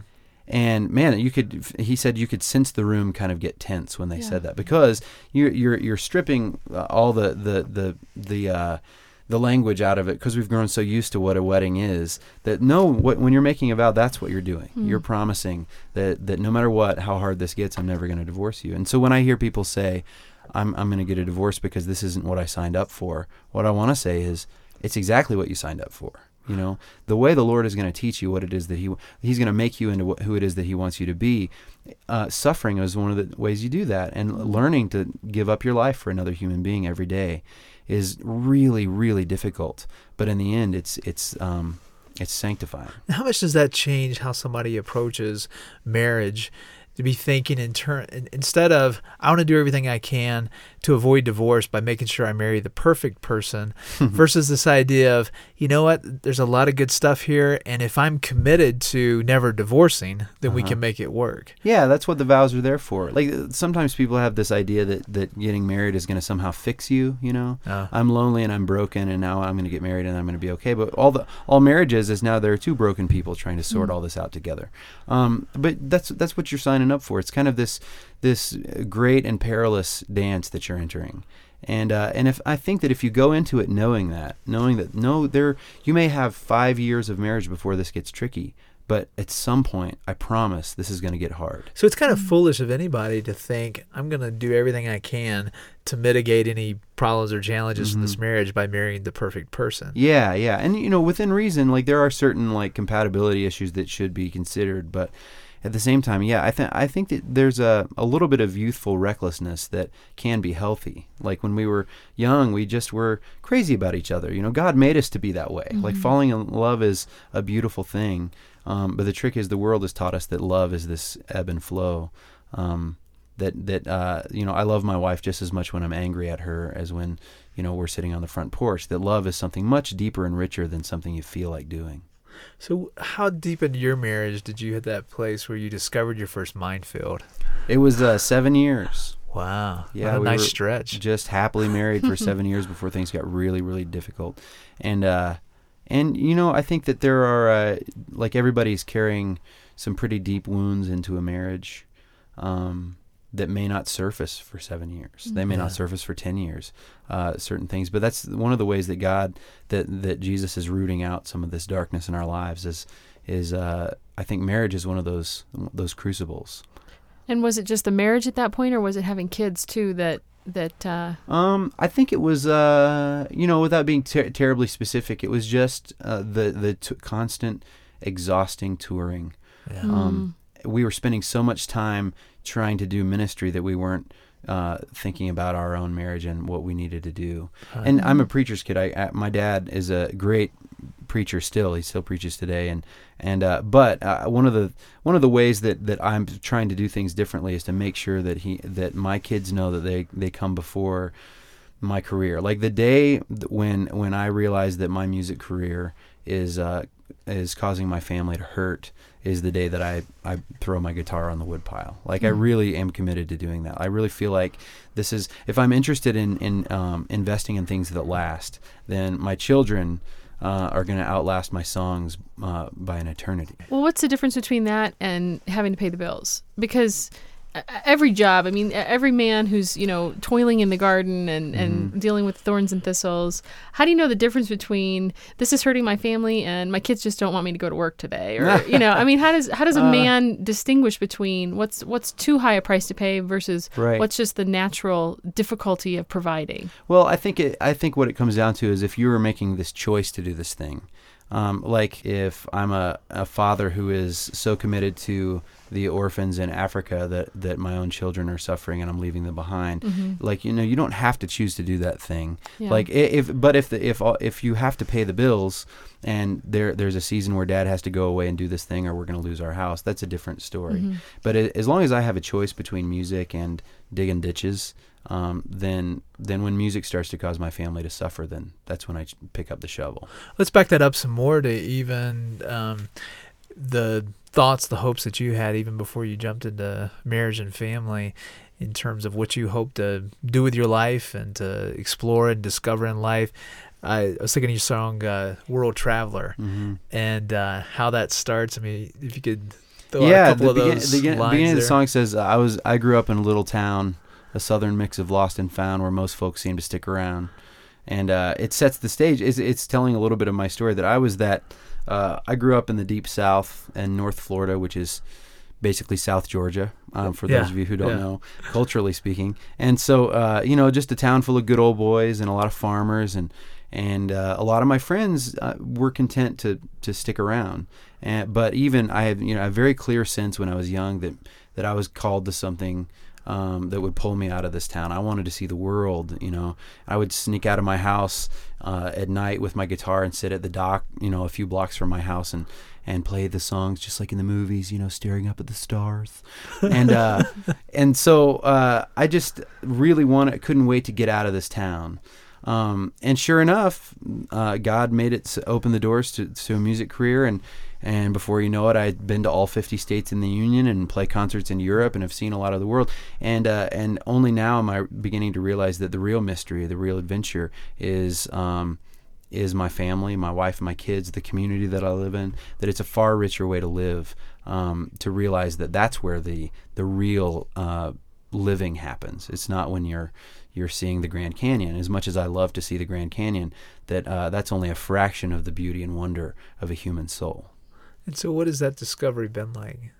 And man, you could. He said you could sense the room kind of get tense when they yeah. said that because you're you're you're stripping uh, all the the the the uh, the language out of it because we've grown so used to what a wedding is that no, what, when you're making a vow, that's what you're doing. Mm. You're promising that that no matter what, how hard this gets, I'm never going to divorce you. And so when I hear people say, "I'm I'm going to get a divorce because this isn't what I signed up for," what I want to say is, it's exactly what you signed up for. You know, the way the Lord is going to teach you what it is that he, he's going to make you into wh- who it is that he wants you to be. Uh, suffering is one of the ways you do that. And learning to give up your life for another human being every day is really, really difficult. But in the end, it's, it's, um, it's sanctifying. How much does that change how somebody approaches marriage? to be thinking in turn, instead of, I want to do everything I can to avoid divorce by making sure I marry the perfect person, versus this idea of, you know what, there's a lot of good stuff here, and if I'm committed to never divorcing, then uh-huh. we can make it work. Yeah, that's what the vows are there for. Like, sometimes people have this idea that, that getting married is going to somehow fix you, you know? Uh. I'm lonely and I'm broken, and now I'm going to get married and I'm going to be okay. But all the all marriages is now there are two broken people trying to sort mm. all this out together. Um, but that's that's what you're signing up for. It's kind of this this great and perilous dance that you're entering. And uh, and if I think that if you go into it knowing that, knowing that no, there you may have five years of marriage before this gets tricky, but at some point, I promise this is going to get hard. So it's kind of foolish of anybody to think, I'm going to do everything I can to mitigate any problems or challenges mm-hmm. in this marriage by marrying the perfect person. Yeah, yeah. And, you know, within reason, like there are certain like compatibility issues that should be considered, but at the same time, yeah, I think I think that there's a, a little bit of youthful recklessness that can be healthy. Like when we were young, we just were crazy about each other. You know, God made us to be that way. Mm-hmm. Like falling in love is a beautiful thing, um, but the trick is the world has taught us that love is this ebb and flow. Um, that that uh, you know, I love my wife just as much when I'm angry at her as when, you know, we're sitting on the front porch. That love is something much deeper and richer than something you feel like doing. So how deep into your marriage did you hit that place where you discovered your first minefield? It was uh, seven years. Wow. Yeah, what a we nice were stretch. Just happily married for seven years before things got really, really difficult. And, uh, and you know, I think that there are, uh, like everybody's carrying some pretty deep wounds into a marriage um, that may not surface for seven years. They may yeah. not surface for ten years, uh, certain things. But that's one of the ways that God, that, that Jesus is rooting out some of this darkness in our lives is, is uh, I think marriage is one of those those crucibles. And was it just the marriage at that point, or was it having kids too that, that uh... Um, I think it was, uh, you know, without being ter- terribly specific, it was just uh, the, the t- constant exhausting touring. Yeah. Um, mm. We were spending so much time trying to do ministry that we weren't uh, thinking about our own marriage and what we needed to do. Uh, and I'm a preacher's kid. I, I my dad is a great preacher still. He still preaches today. And and uh, but uh, one of the one of the ways that, that I'm trying to do things differently is to make sure that he that my kids know that they, they come before my career. Like the day when when I realized that my music career is uh, is causing my family to hurt is the day that I, I throw my guitar on the woodpile. Like, mm. I really am committed to doing that. I really feel like this is, if I'm interested in, in um, investing in things that last, then my children uh, are going to outlast my songs uh, by an eternity. Well, what's the difference between that and having to pay the bills? Because every job, I mean, every man who's, you know, toiling in the garden and, mm-hmm. and dealing with thorns and thistles, how do you know the difference between this is hurting my family and my kids just don't want me to go to work today? Or, you know, I mean, how does how does a uh, man distinguish between what's what's too high a price to pay versus right. what's just the natural difficulty of providing? Well, I think it, I think what it comes down to is if you were making this choice to do this thing, um, like if I'm a, a father who is so committed to the orphans in Africa that, that my own children are suffering and I'm leaving them behind. Mm-hmm. Like, you know, you don't have to choose to do that thing. Yeah. Like if, but if the, if, if you have to pay the bills and there, there's a season where dad has to go away and do this thing or we're going to lose our house, that's a different story. Mm-hmm. But it, as long as I have a choice between music and digging ditches, um, then, then when music starts to cause my family to suffer, then that's when I pick up the shovel. Let's back that up some more to even, um, the thoughts, the hopes that you had even before you jumped into marriage and family in terms of what you hope to do with your life and to explore and discover in life. I, I was thinking of your song, uh, World Traveler, mm-hmm. and uh, how that starts. I mean, if you could throw yeah, out a couple of begin, those the begin, lines beginning there. of the song says, uh, I was I grew up in a little town, a southern mix of lost and found where most folks seem to stick around. And uh, it sets the stage. It's, it's telling a little bit of my story that I was that Uh, I grew up in the deep South and North Florida, which is basically South Georgia, um, for yeah. those of you who don't yeah. know, culturally speaking. And so, uh, you know, just a town full of good old boys and a lot of farmers, and and uh, a lot of my friends uh, were content to to stick around. And but even I have, you know, a very clear sense when I was young that that I was called to something um, that would pull me out of this town. I wanted to see the world. You know, I would sneak out of my house uh, at night with my guitar and sit at the dock, you know, a few blocks from my house, and and play the songs just like in the movies, you know, staring up at the stars. And uh, and so uh, I just really wanted, couldn't wait to get out of this town. Um, and sure enough, uh, God made it, open the doors to, to a music career. And, and before you know it, I'd been to all fifty states in the Union and play concerts in Europe and have seen a lot of the world. And uh, and only now am I beginning to realize that the real mystery, the real adventure is um, is my family, my wife, my kids, the community that I live in, that it's a far richer way to live, um, to realize that that's where the, the real uh, living happens. It's not when you're you're seeing the Grand Canyon. As much as I love to see the Grand Canyon, that uh, that's only a fraction of the beauty and wonder of a human soul. And so what has that discovery been like?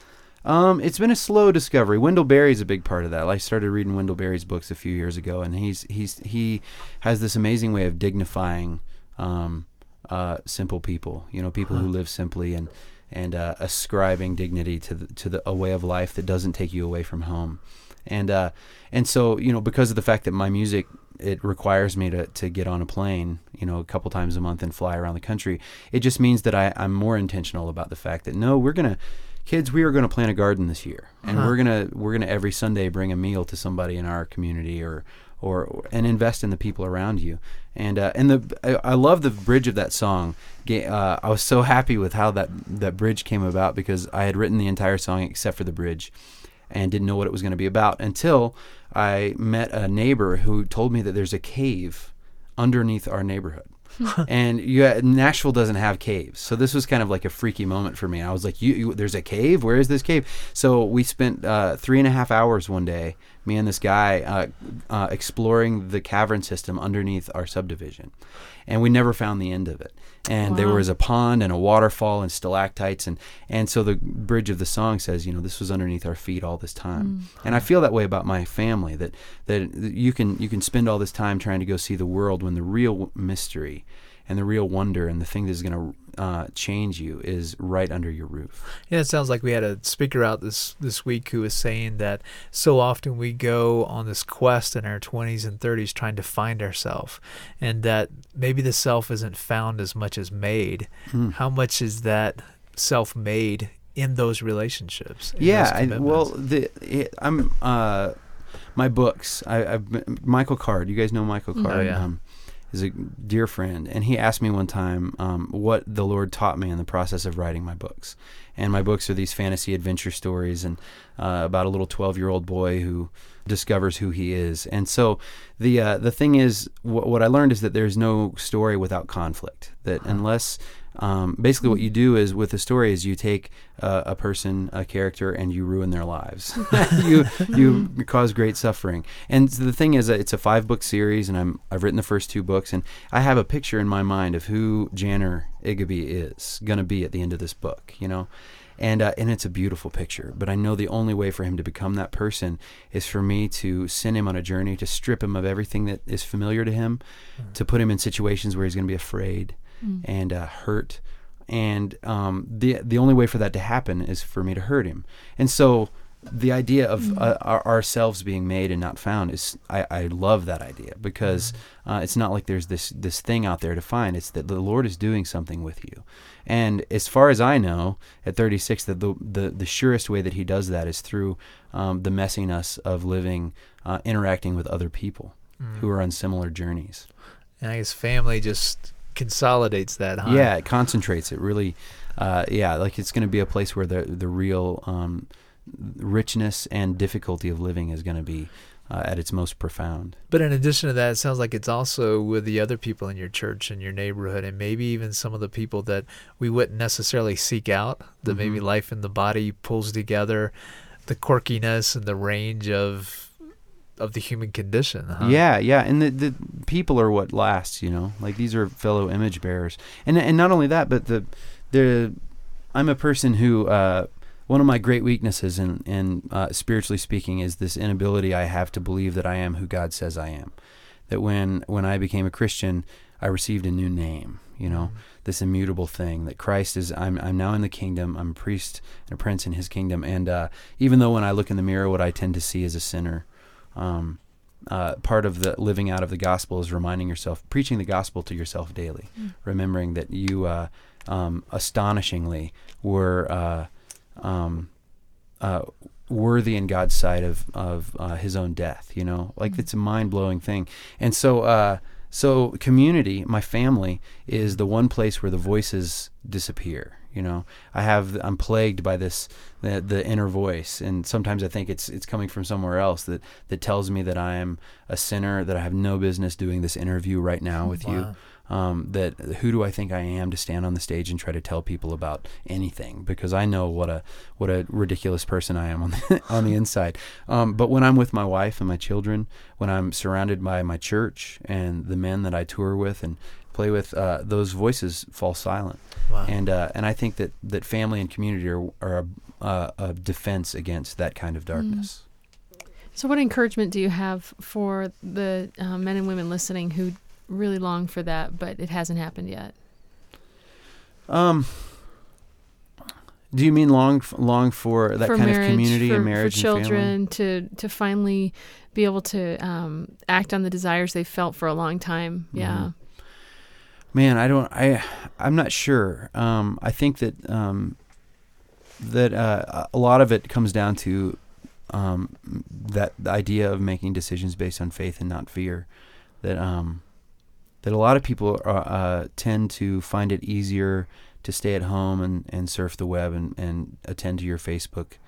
Um, it's been a slow discovery. Wendell Berry's a big part of that. I started reading Wendell Berry's books a few years ago, and he's he's he has this amazing way of dignifying um, uh, simple people. You know, people huh. who live simply and and uh, ascribing dignity to the, to the, a way of life that doesn't take you away from home. And uh, and so, you know, because of the fact that my music, it requires me to, to get on a plane, you know, a couple times a month and fly around the country, it just means that I, I'm more intentional about the fact that, no, we're going to, kids, we are going to plant a garden this year. And uh-huh. we're going to, we're going to every Sunday bring a meal to somebody in our community, or, or, and invest in the people around you. And, uh, and the, I, I love the bridge of that song. Uh, I was so happy with how that, that bridge came about, because I had written the entire song except for the bridge, and didn't know what it was going to be about until I met a neighbor who told me that there's a cave underneath our neighborhood. And you, Nashville doesn't have caves. So this was kind of like a freaky moment for me. I was like, you, you there's a cave? Where is this cave? So we spent uh, three and a half hours one day, me and this guy, uh, uh, exploring the cavern system underneath our subdivision. And we never found the end of it. And wow. there was a pond and a waterfall and stalactites. And, and so the bridge of the song says, you know, this was underneath our feet all this time. Mm. And I feel that way about my family, that, that you can you can spend all this time trying to go see the world when the real mystery and the real wonder and the thing that's going to uh, change you is right under your roof. Yeah, it sounds like we had a speaker out this, this week who was saying that so often we go on this quest in our twenties and thirties trying to find ourselves, and that maybe the self isn't found as much as made. Mm. How much is that self-made in those relationships? In yeah, those I, well, the it, I'm uh, my books. I, I've Michael Card. You guys know Michael Card? Oh, yeah. Um, is a dear friend, and he asked me one time um, what the Lord taught me in the process of writing my books. And my books are these fantasy adventure stories, and uh, about a little twelve-year-old boy who discovers who he is. And so the uh, the thing is, wh- what I learned is that there's no story without conflict. That huh. unless Um, basically what you do is with a story is you take uh, a person, a character, and you ruin their lives. you you cause great suffering. And the thing is, that it's a five book series, and I'm I've written the first two books, and I have a picture in my mind of who Janner Igby is going to be at the end of this book, you know. And uh, and it's a beautiful picture, but I know the only way for him to become that person is for me to send him on a journey, to strip him of everything that is familiar to him, mm. to put him in situations where he's going to be afraid mm. and uh, hurt. And um, the the only way for that to happen is for me to hurt him. And so the idea of mm. uh, our, ourselves being made and not found is, I, I love that idea, because mm. uh, it's not like there's this, this thing out there to find. It's that the Lord is doing something with you. And as far as I know, at thirty-six, that the, the the surest way that he does that is through um, the messiness of living, uh, interacting with other people mm. who are on similar journeys. And I guess family just consolidates that, huh? Yeah, it concentrates it really. Uh, yeah, like it's going to be a place where the the real um, richness and difficulty of living is going to be uh, at its most profound. But in addition to that, it sounds like it's also with the other people in your church and your neighborhood, and maybe even some of the people that we wouldn't necessarily seek out, that mm-hmm. maybe life in the body pulls together the quirkiness and the range of of the human condition. Huh? Yeah, yeah, and the the people are what lasts, you know. Like these are fellow image bearers, and and not only that, but the the I'm a person who. Uh, One of my great weaknesses, in, in uh, spiritually speaking, is this inability I have to believe that I am who God says I am. That when when I became a Christian, I received a new name, you know, this immutable thing that Christ is, I'm, I'm now in the kingdom. I'm a priest and a prince in his kingdom. And uh, even though when I look in the mirror, what I tend to see is a sinner, um, uh, part of the living out of the gospel is reminding yourself, preaching the gospel to yourself daily, mm. remembering that you uh, um, astonishingly were uh, um, uh, worthy in God's sight of, of uh, his own death, you know, like mm. it's a mind-blowing thing. And so, uh, So community, my family, is the one place where the voices disappear. You know, I have, I'm plagued by this, the, the inner voice, and sometimes I think it's it's coming from somewhere else that, that tells me that I am a sinner, that I have no business doing this interview right now with wow. you. Um, that who do I think I am to stand on the stage and try to tell people about anything? Because I know what a what a ridiculous person I am on the, on the inside. Um, but when I'm with my wife and my children, when I'm surrounded by my church and the men that I tour with and play with, uh, those voices fall silent. Wow. And uh, and I think that, that family and community are, are a, a, a defense against that kind of darkness. Mm. So what encouragement do you have for the uh, men and women listening who really long for that, but it hasn't happened yet? Um, do you mean long, long for that for kind marriage, of community for, and marriage for children and family? to to finally be able to um, act on the desires they felt for a long time? Yeah. Mm-hmm. Man, I don't. I I'm not sure. Um, I think that um, that uh, a lot of it comes down to um, that the idea of making decisions based on faith and not fear. That um. that a lot of people are, uh, tend to find it easier to stay at home and, and surf the web and, and attend to your Facebook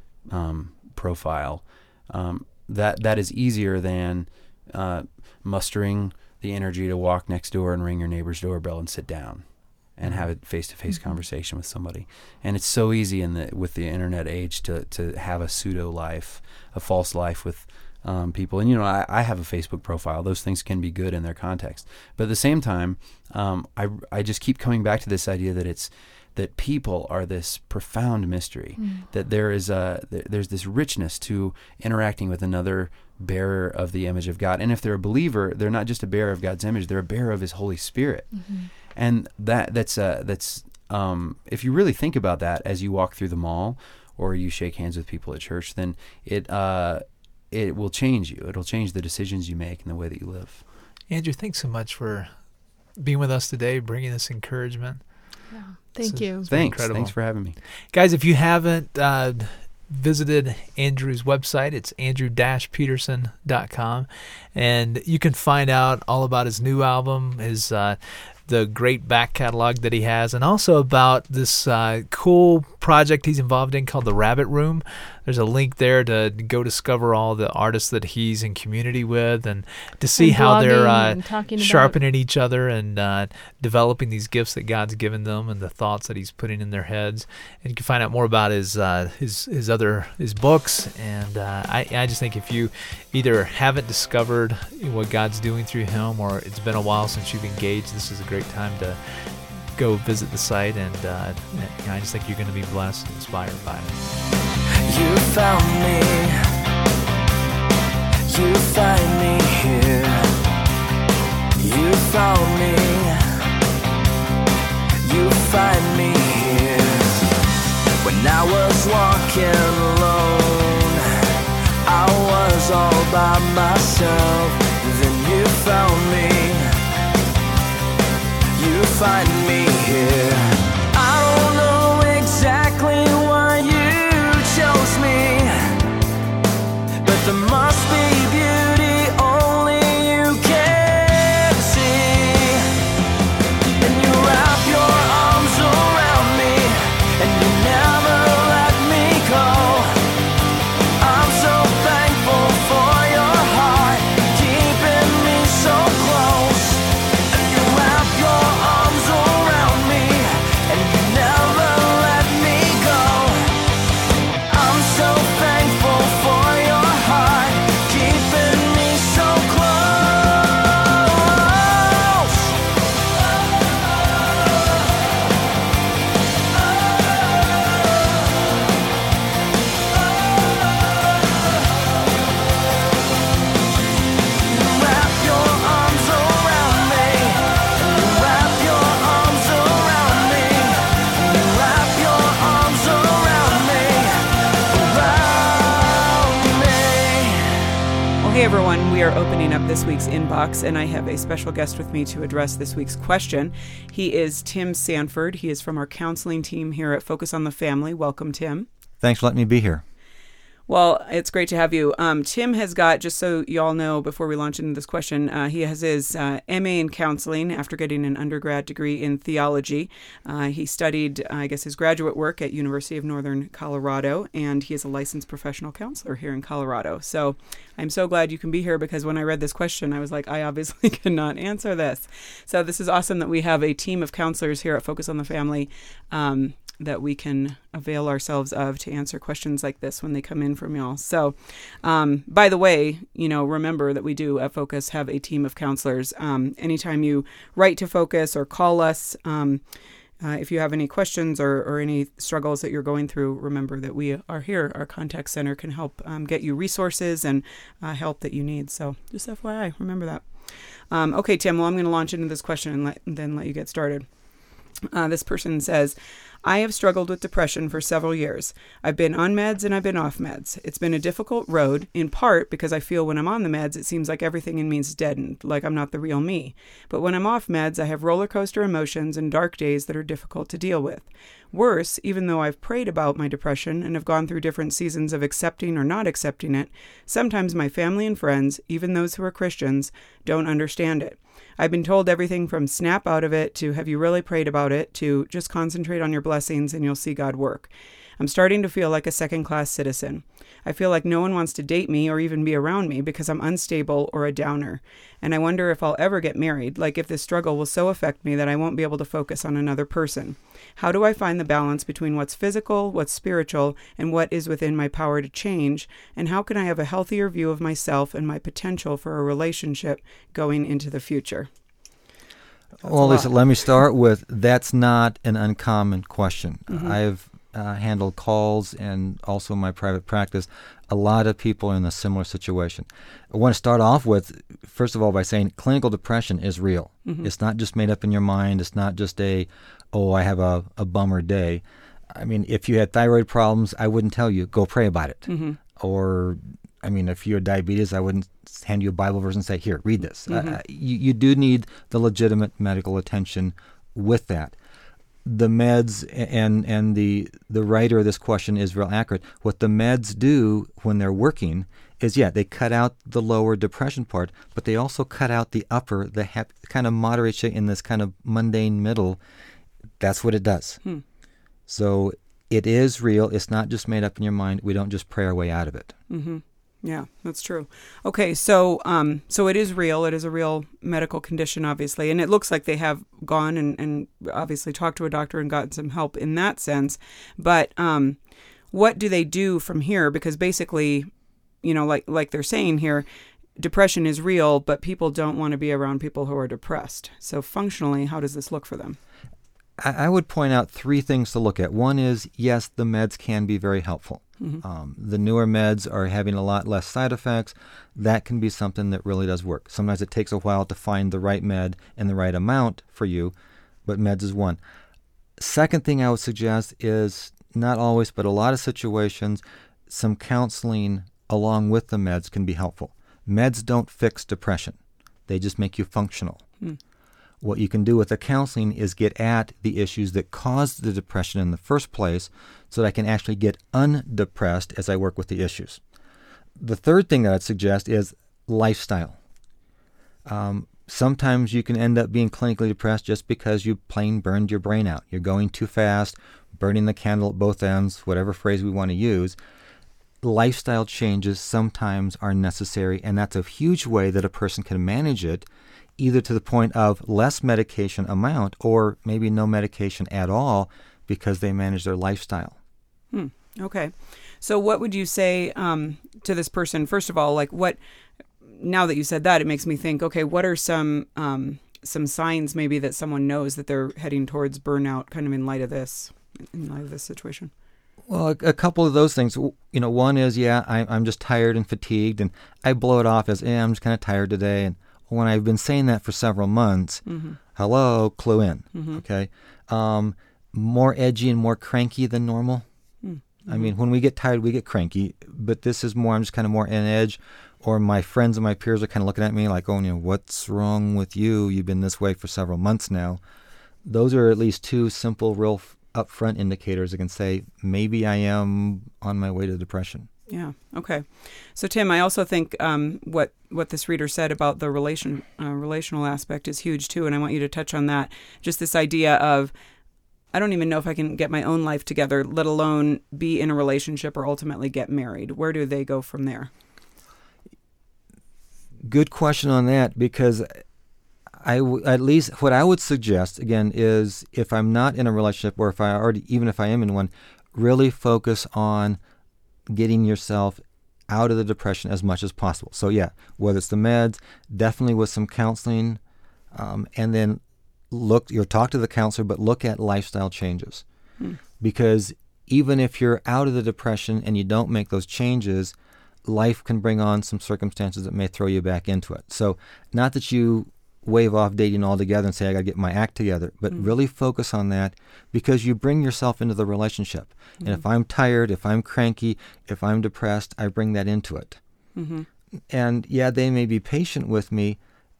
um, profile. Um, that that is easier than uh, mustering the energy to walk next door and ring your neighbor's doorbell and sit down and have a face-to-face mm-hmm. conversation with somebody. And it's so easy in the with the internet age to, to have a pseudo life, a false life with Um, people. And, you know, I, I have a Facebook profile. Those things can be good in their context. But at the same time, um, I, I just keep coming back to this idea that it's that people are this profound mystery, mm. that there is a, there's this richness to interacting with another bearer of the image of God. And if they're a believer, they're not just a bearer of God's image, they're a bearer of his Holy Spirit. Mm-hmm. And that that's, uh, that's um, if you really think about that as you walk through the mall or you shake hands with people at church, then it, uh, it will change you. It'll change the decisions you make and the way that you live. Andrew, thanks so much for being with us today, bringing this encouragement. Yeah, thank you. It's thanks. Incredible. Thanks for having me. Guys, if you haven't uh, visited Andrew's website, it's andrew dash peterson dot com, and you can find out all about his new album, his uh, the great back catalog that he has, and also about this uh, cool project he's involved in called The Rabbit Room. There's a link there to go discover all the artists that he's in community with and to see and how they're uh, sharpening about. each other and uh, developing these gifts that God's given them and the thoughts that he's putting in their heads. And you can find out more about his uh, his his other his books. And uh, I, I just think if you either haven't discovered what God's doing through him or it's been a while since you've engaged, this is a great time to go visit the site, and uh, you know, I just think you're going to be blessed and inspired by it. You found me, you find me here. You found me, you find me here. When I was walking alone, I was all by myself. Then you found me, you find me here. I don't know exactly why you chose me, but there must be beauty only you can see. And you wrap your arms around me, and you never let me go. I'm so thankful for your heart, keeping me so close. And you wrap your arms around me, Hey everyone, we are opening up this week's inbox, and I have a special guest with me to address this week's question. He is Tim Sanford. He is from our counseling team here at Focus on the Family. Welcome, Tim. Thanks for letting me be here. Well, it's great to have you. Um, Tim has got, just so you all know before we launch into this question, uh, he has his uh, M A in counseling after getting an undergrad degree in theology. Uh, he studied, uh, I guess, his graduate work at University of Northern Colorado, and he is a licensed professional counselor here in Colorado. So I'm so glad you can be here, because when I read this question, I was like, I obviously cannot answer this. So this is awesome that we have a team of counselors here at Focus on the Family um, that we can avail ourselves of to answer questions like this when they come in from y'all. So, um, by the way, you know, remember that we do at Focus have a team of counselors. Um, anytime you write to Focus or call us, um, uh, if you have any questions or, or any struggles that you're going through, remember that we are here. Our contact center can help um, get you resources and uh, help that you need. So just F Y I, remember that. Um, okay, Tim, well, I'm going to launch into this question and, let, and then let you get started. Uh, this person says, I have struggled with depression for several years. I've been on meds and I've been off meds. It's been a difficult road, in part because I feel when I'm on the meds, it seems like everything in me is deadened, like I'm not the real me. But when I'm off meds, I have roller coaster emotions and dark days that are difficult to deal with. Worse, even though I've prayed about my depression and have gone through different seasons of accepting or not accepting it, sometimes my family and friends, even those who are Christians, don't understand it. I've been told everything from snap out of it to have you really prayed about it to just concentrate on your blessings and you'll see God work. I'm starting to feel like a second-class citizen. I feel like no one wants to date me or even be around me because I'm unstable or a downer. And I wonder if I'll ever get married, like if this struggle will so affect me that I won't be able to focus on another person. How do I find the balance between what's physical, what's spiritual, and what is within my power to change? And how can I have a healthier view of myself and my potential for a relationship going into the future? That's well, Lisa, let me start with that's not an uncommon question. Mm-hmm. I've uh, handled calls and also in my private practice. A lot of people are in a similar situation. I want to start off with, first of all, by saying clinical depression is real. Mm-hmm. It's not just made up in your mind. It's not just a, oh, I have a, a bummer day. I mean, if you had thyroid problems, I wouldn't tell you, go pray about it. Mm-hmm. Or, I mean, if you had diabetes, I wouldn't hand you a Bible verse and say, here, read this. Mm-hmm. Uh, you, you do need the legitimate medical attention with that. The meds and and the the writer of this question is real accurate. What the meds do when they're working is, yeah, they cut out the lower depression part, but they also cut out the upper, the hap- kind of moderates you in this kind of mundane middle. That's what it does. Hmm. So it is real. It's not just made up in your mind. We don't just pray our way out of it. Mm-hmm. Yeah, that's true. Okay, so um, so it is real. It is a real medical condition, obviously, and it looks like they have gone and, and obviously talked to a doctor and gotten some help in that sense. But um, what do they do from here? Because basically, you know, like like they're saying here, depression is real, but people don't want to be around people who are depressed. So functionally, how does this look for them? I, I would point out three things to look at. One is, yes, the meds can be very helpful. Mm-hmm. Um, the newer meds are having a lot less side effects. That can be something that really does work. Sometimes it takes a while to find the right med and the right amount for you, but meds is one. Second thing I would suggest is, not always, but a lot of situations, some counseling along with the meds can be helpful. Meds don't fix depression. They just make you functional. Mm. What you can do with the counseling is get at the issues that caused the depression in the first place so that I can actually get undepressed as I work with the issues. The third thing that I'd suggest is lifestyle. Um, sometimes you can end up being clinically depressed just because you plain burned your brain out. You're going too fast, burning the candle at both ends, whatever phrase we want to use. Lifestyle changes sometimes are necessary, and that's a huge way that a person can manage it, either to the point of less medication amount or maybe no medication at all because they manage their lifestyle. Hmm. Okay. So what would you say um, to this person? First of all, like what, now that you said that, it makes me think, okay, what are some um, some signs maybe that someone knows that they're heading towards burnout kind of in light of this, in light of this situation? Well, a, a couple of those things. You know, one is, yeah, I, I'm just tired and fatigued, and I blow it off as, eh, I'm just kind of tired today. And when I've been saying that for several months, mm-hmm. hello, clue in, mm-hmm. okay? Um, more edgy and more cranky than normal. Mm-hmm. I mean, when we get tired, we get cranky, but this is more, I'm just kind of more on edge, or my friends and my peers are kind of looking at me like, oh, you know, what's wrong with you? You've been this way for several months now. Those are at least two simple, real f- upfront indicators that can say, maybe I am on my way to depression. Yeah. Okay. So, Tim, I also think um, what what this reader said about the relation uh, relational aspect is huge too, and I want you to touch on that. Just this idea of, I don't even know if I can get my own life together, let alone be in a relationship or ultimately get married. Where do they go from there? Good question on that, because I w- at least what I would suggest again is, if I'm not in a relationship, or if I already, even if I am in one, really focus on getting yourself out of the depression as much as possible. So yeah, whether it's the meds, definitely with some counseling, um, and then look, you talk to the counselor, but look at lifestyle changes. Hmm. Because even if you're out of the depression and you don't make those changes, life can bring on some circumstances that may throw you back into it. So not that you wave off dating altogether and say, I got to get my act together, but mm. really focus on that, because you bring yourself into the relationship. Mm-hmm. And if I'm tired, if I'm cranky, if I'm depressed, I bring that into it. Mm-hmm. And yeah, they may be patient with me,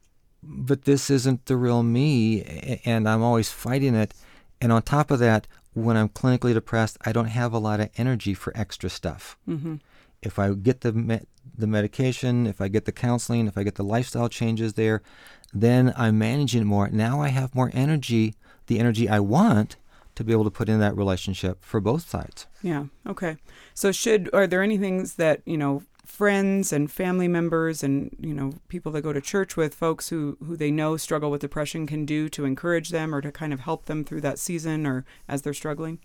but this isn't the real me, and I'm always fighting it. And on top of that, when I'm clinically depressed, I don't have a lot of energy for extra stuff. Mm-hmm. If I get the me- the medication, if I get the counseling, if I get the lifestyle changes there, then I'm managing it more. Now I have more energy, the energy I want to be able to put in that relationship for both sides. Yeah. Okay. So should, are there any things that, you know, friends and family members and, you know, people that go to church with, folks who, who they know struggle with depression, can do to encourage them or to kind of help them through that season or as they're struggling?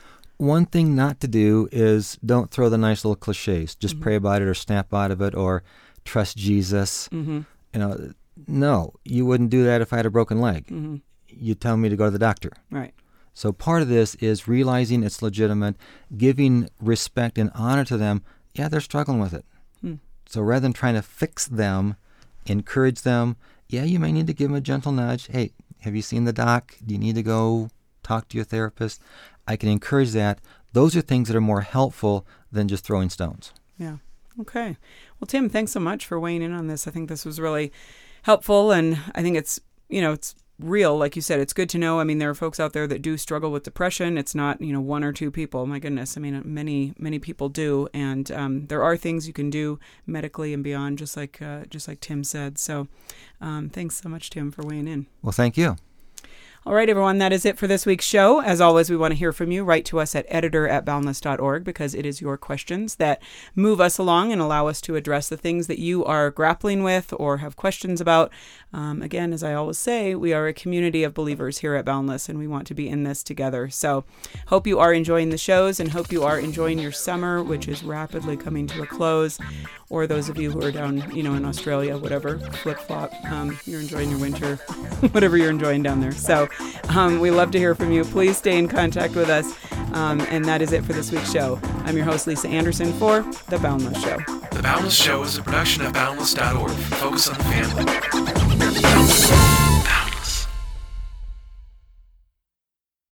One thing not to do is don't throw the nice little cliches. Just mm-hmm. pray about it or snap out of it or trust Jesus. Mm-hmm. You know, no, you wouldn't do that if I had a broken leg. Mm-hmm. You'd tell me to go to the doctor. Right. So part of this is realizing it's legitimate, giving respect and honor to them. Yeah, they're struggling with it. Hmm. So rather than trying to fix them, encourage them. Yeah, you may need to give them a gentle nudge. Hey, have you seen the doc? Do you need to go talk to your therapist? I can encourage that. Those are things that are more helpful than just throwing stones. Yeah. Okay. Well, Tim, thanks so much for weighing in on this. I think this was really helpful, and I think it's, you know, it's real. Like you said, it's good to know. I mean, there are folks out there that do struggle with depression. It's not, you know, one or two people. My goodness. I mean, many, many people do. And um, there are things you can do medically and beyond, just like, uh, just like Tim said. So um, thanks so much, Tim, for weighing in. Well, thank you. All right, everyone, that is it for this week's show. As always, we want to hear from you. Write to us at editor at boundless dot org, because it is your questions that move us along and allow us to address the things that you are grappling with or have questions about. Um, again, as I always say, we are a community of believers here at Boundless, and we want to be in this together. So hope you are enjoying the shows, and hope you are enjoying your summer, which is rapidly coming to a close. Or those of you who are down, you know, in Australia, whatever, flip-flop, um, you're enjoying your winter, whatever you're enjoying down there. So um, we love to hear from you. Please stay in contact with us. Um, and that is it for this week's show. I'm your host, Lisa Anderson, for The Boundless Show. The Boundless Show is a production of boundless dot org. Focus on the family.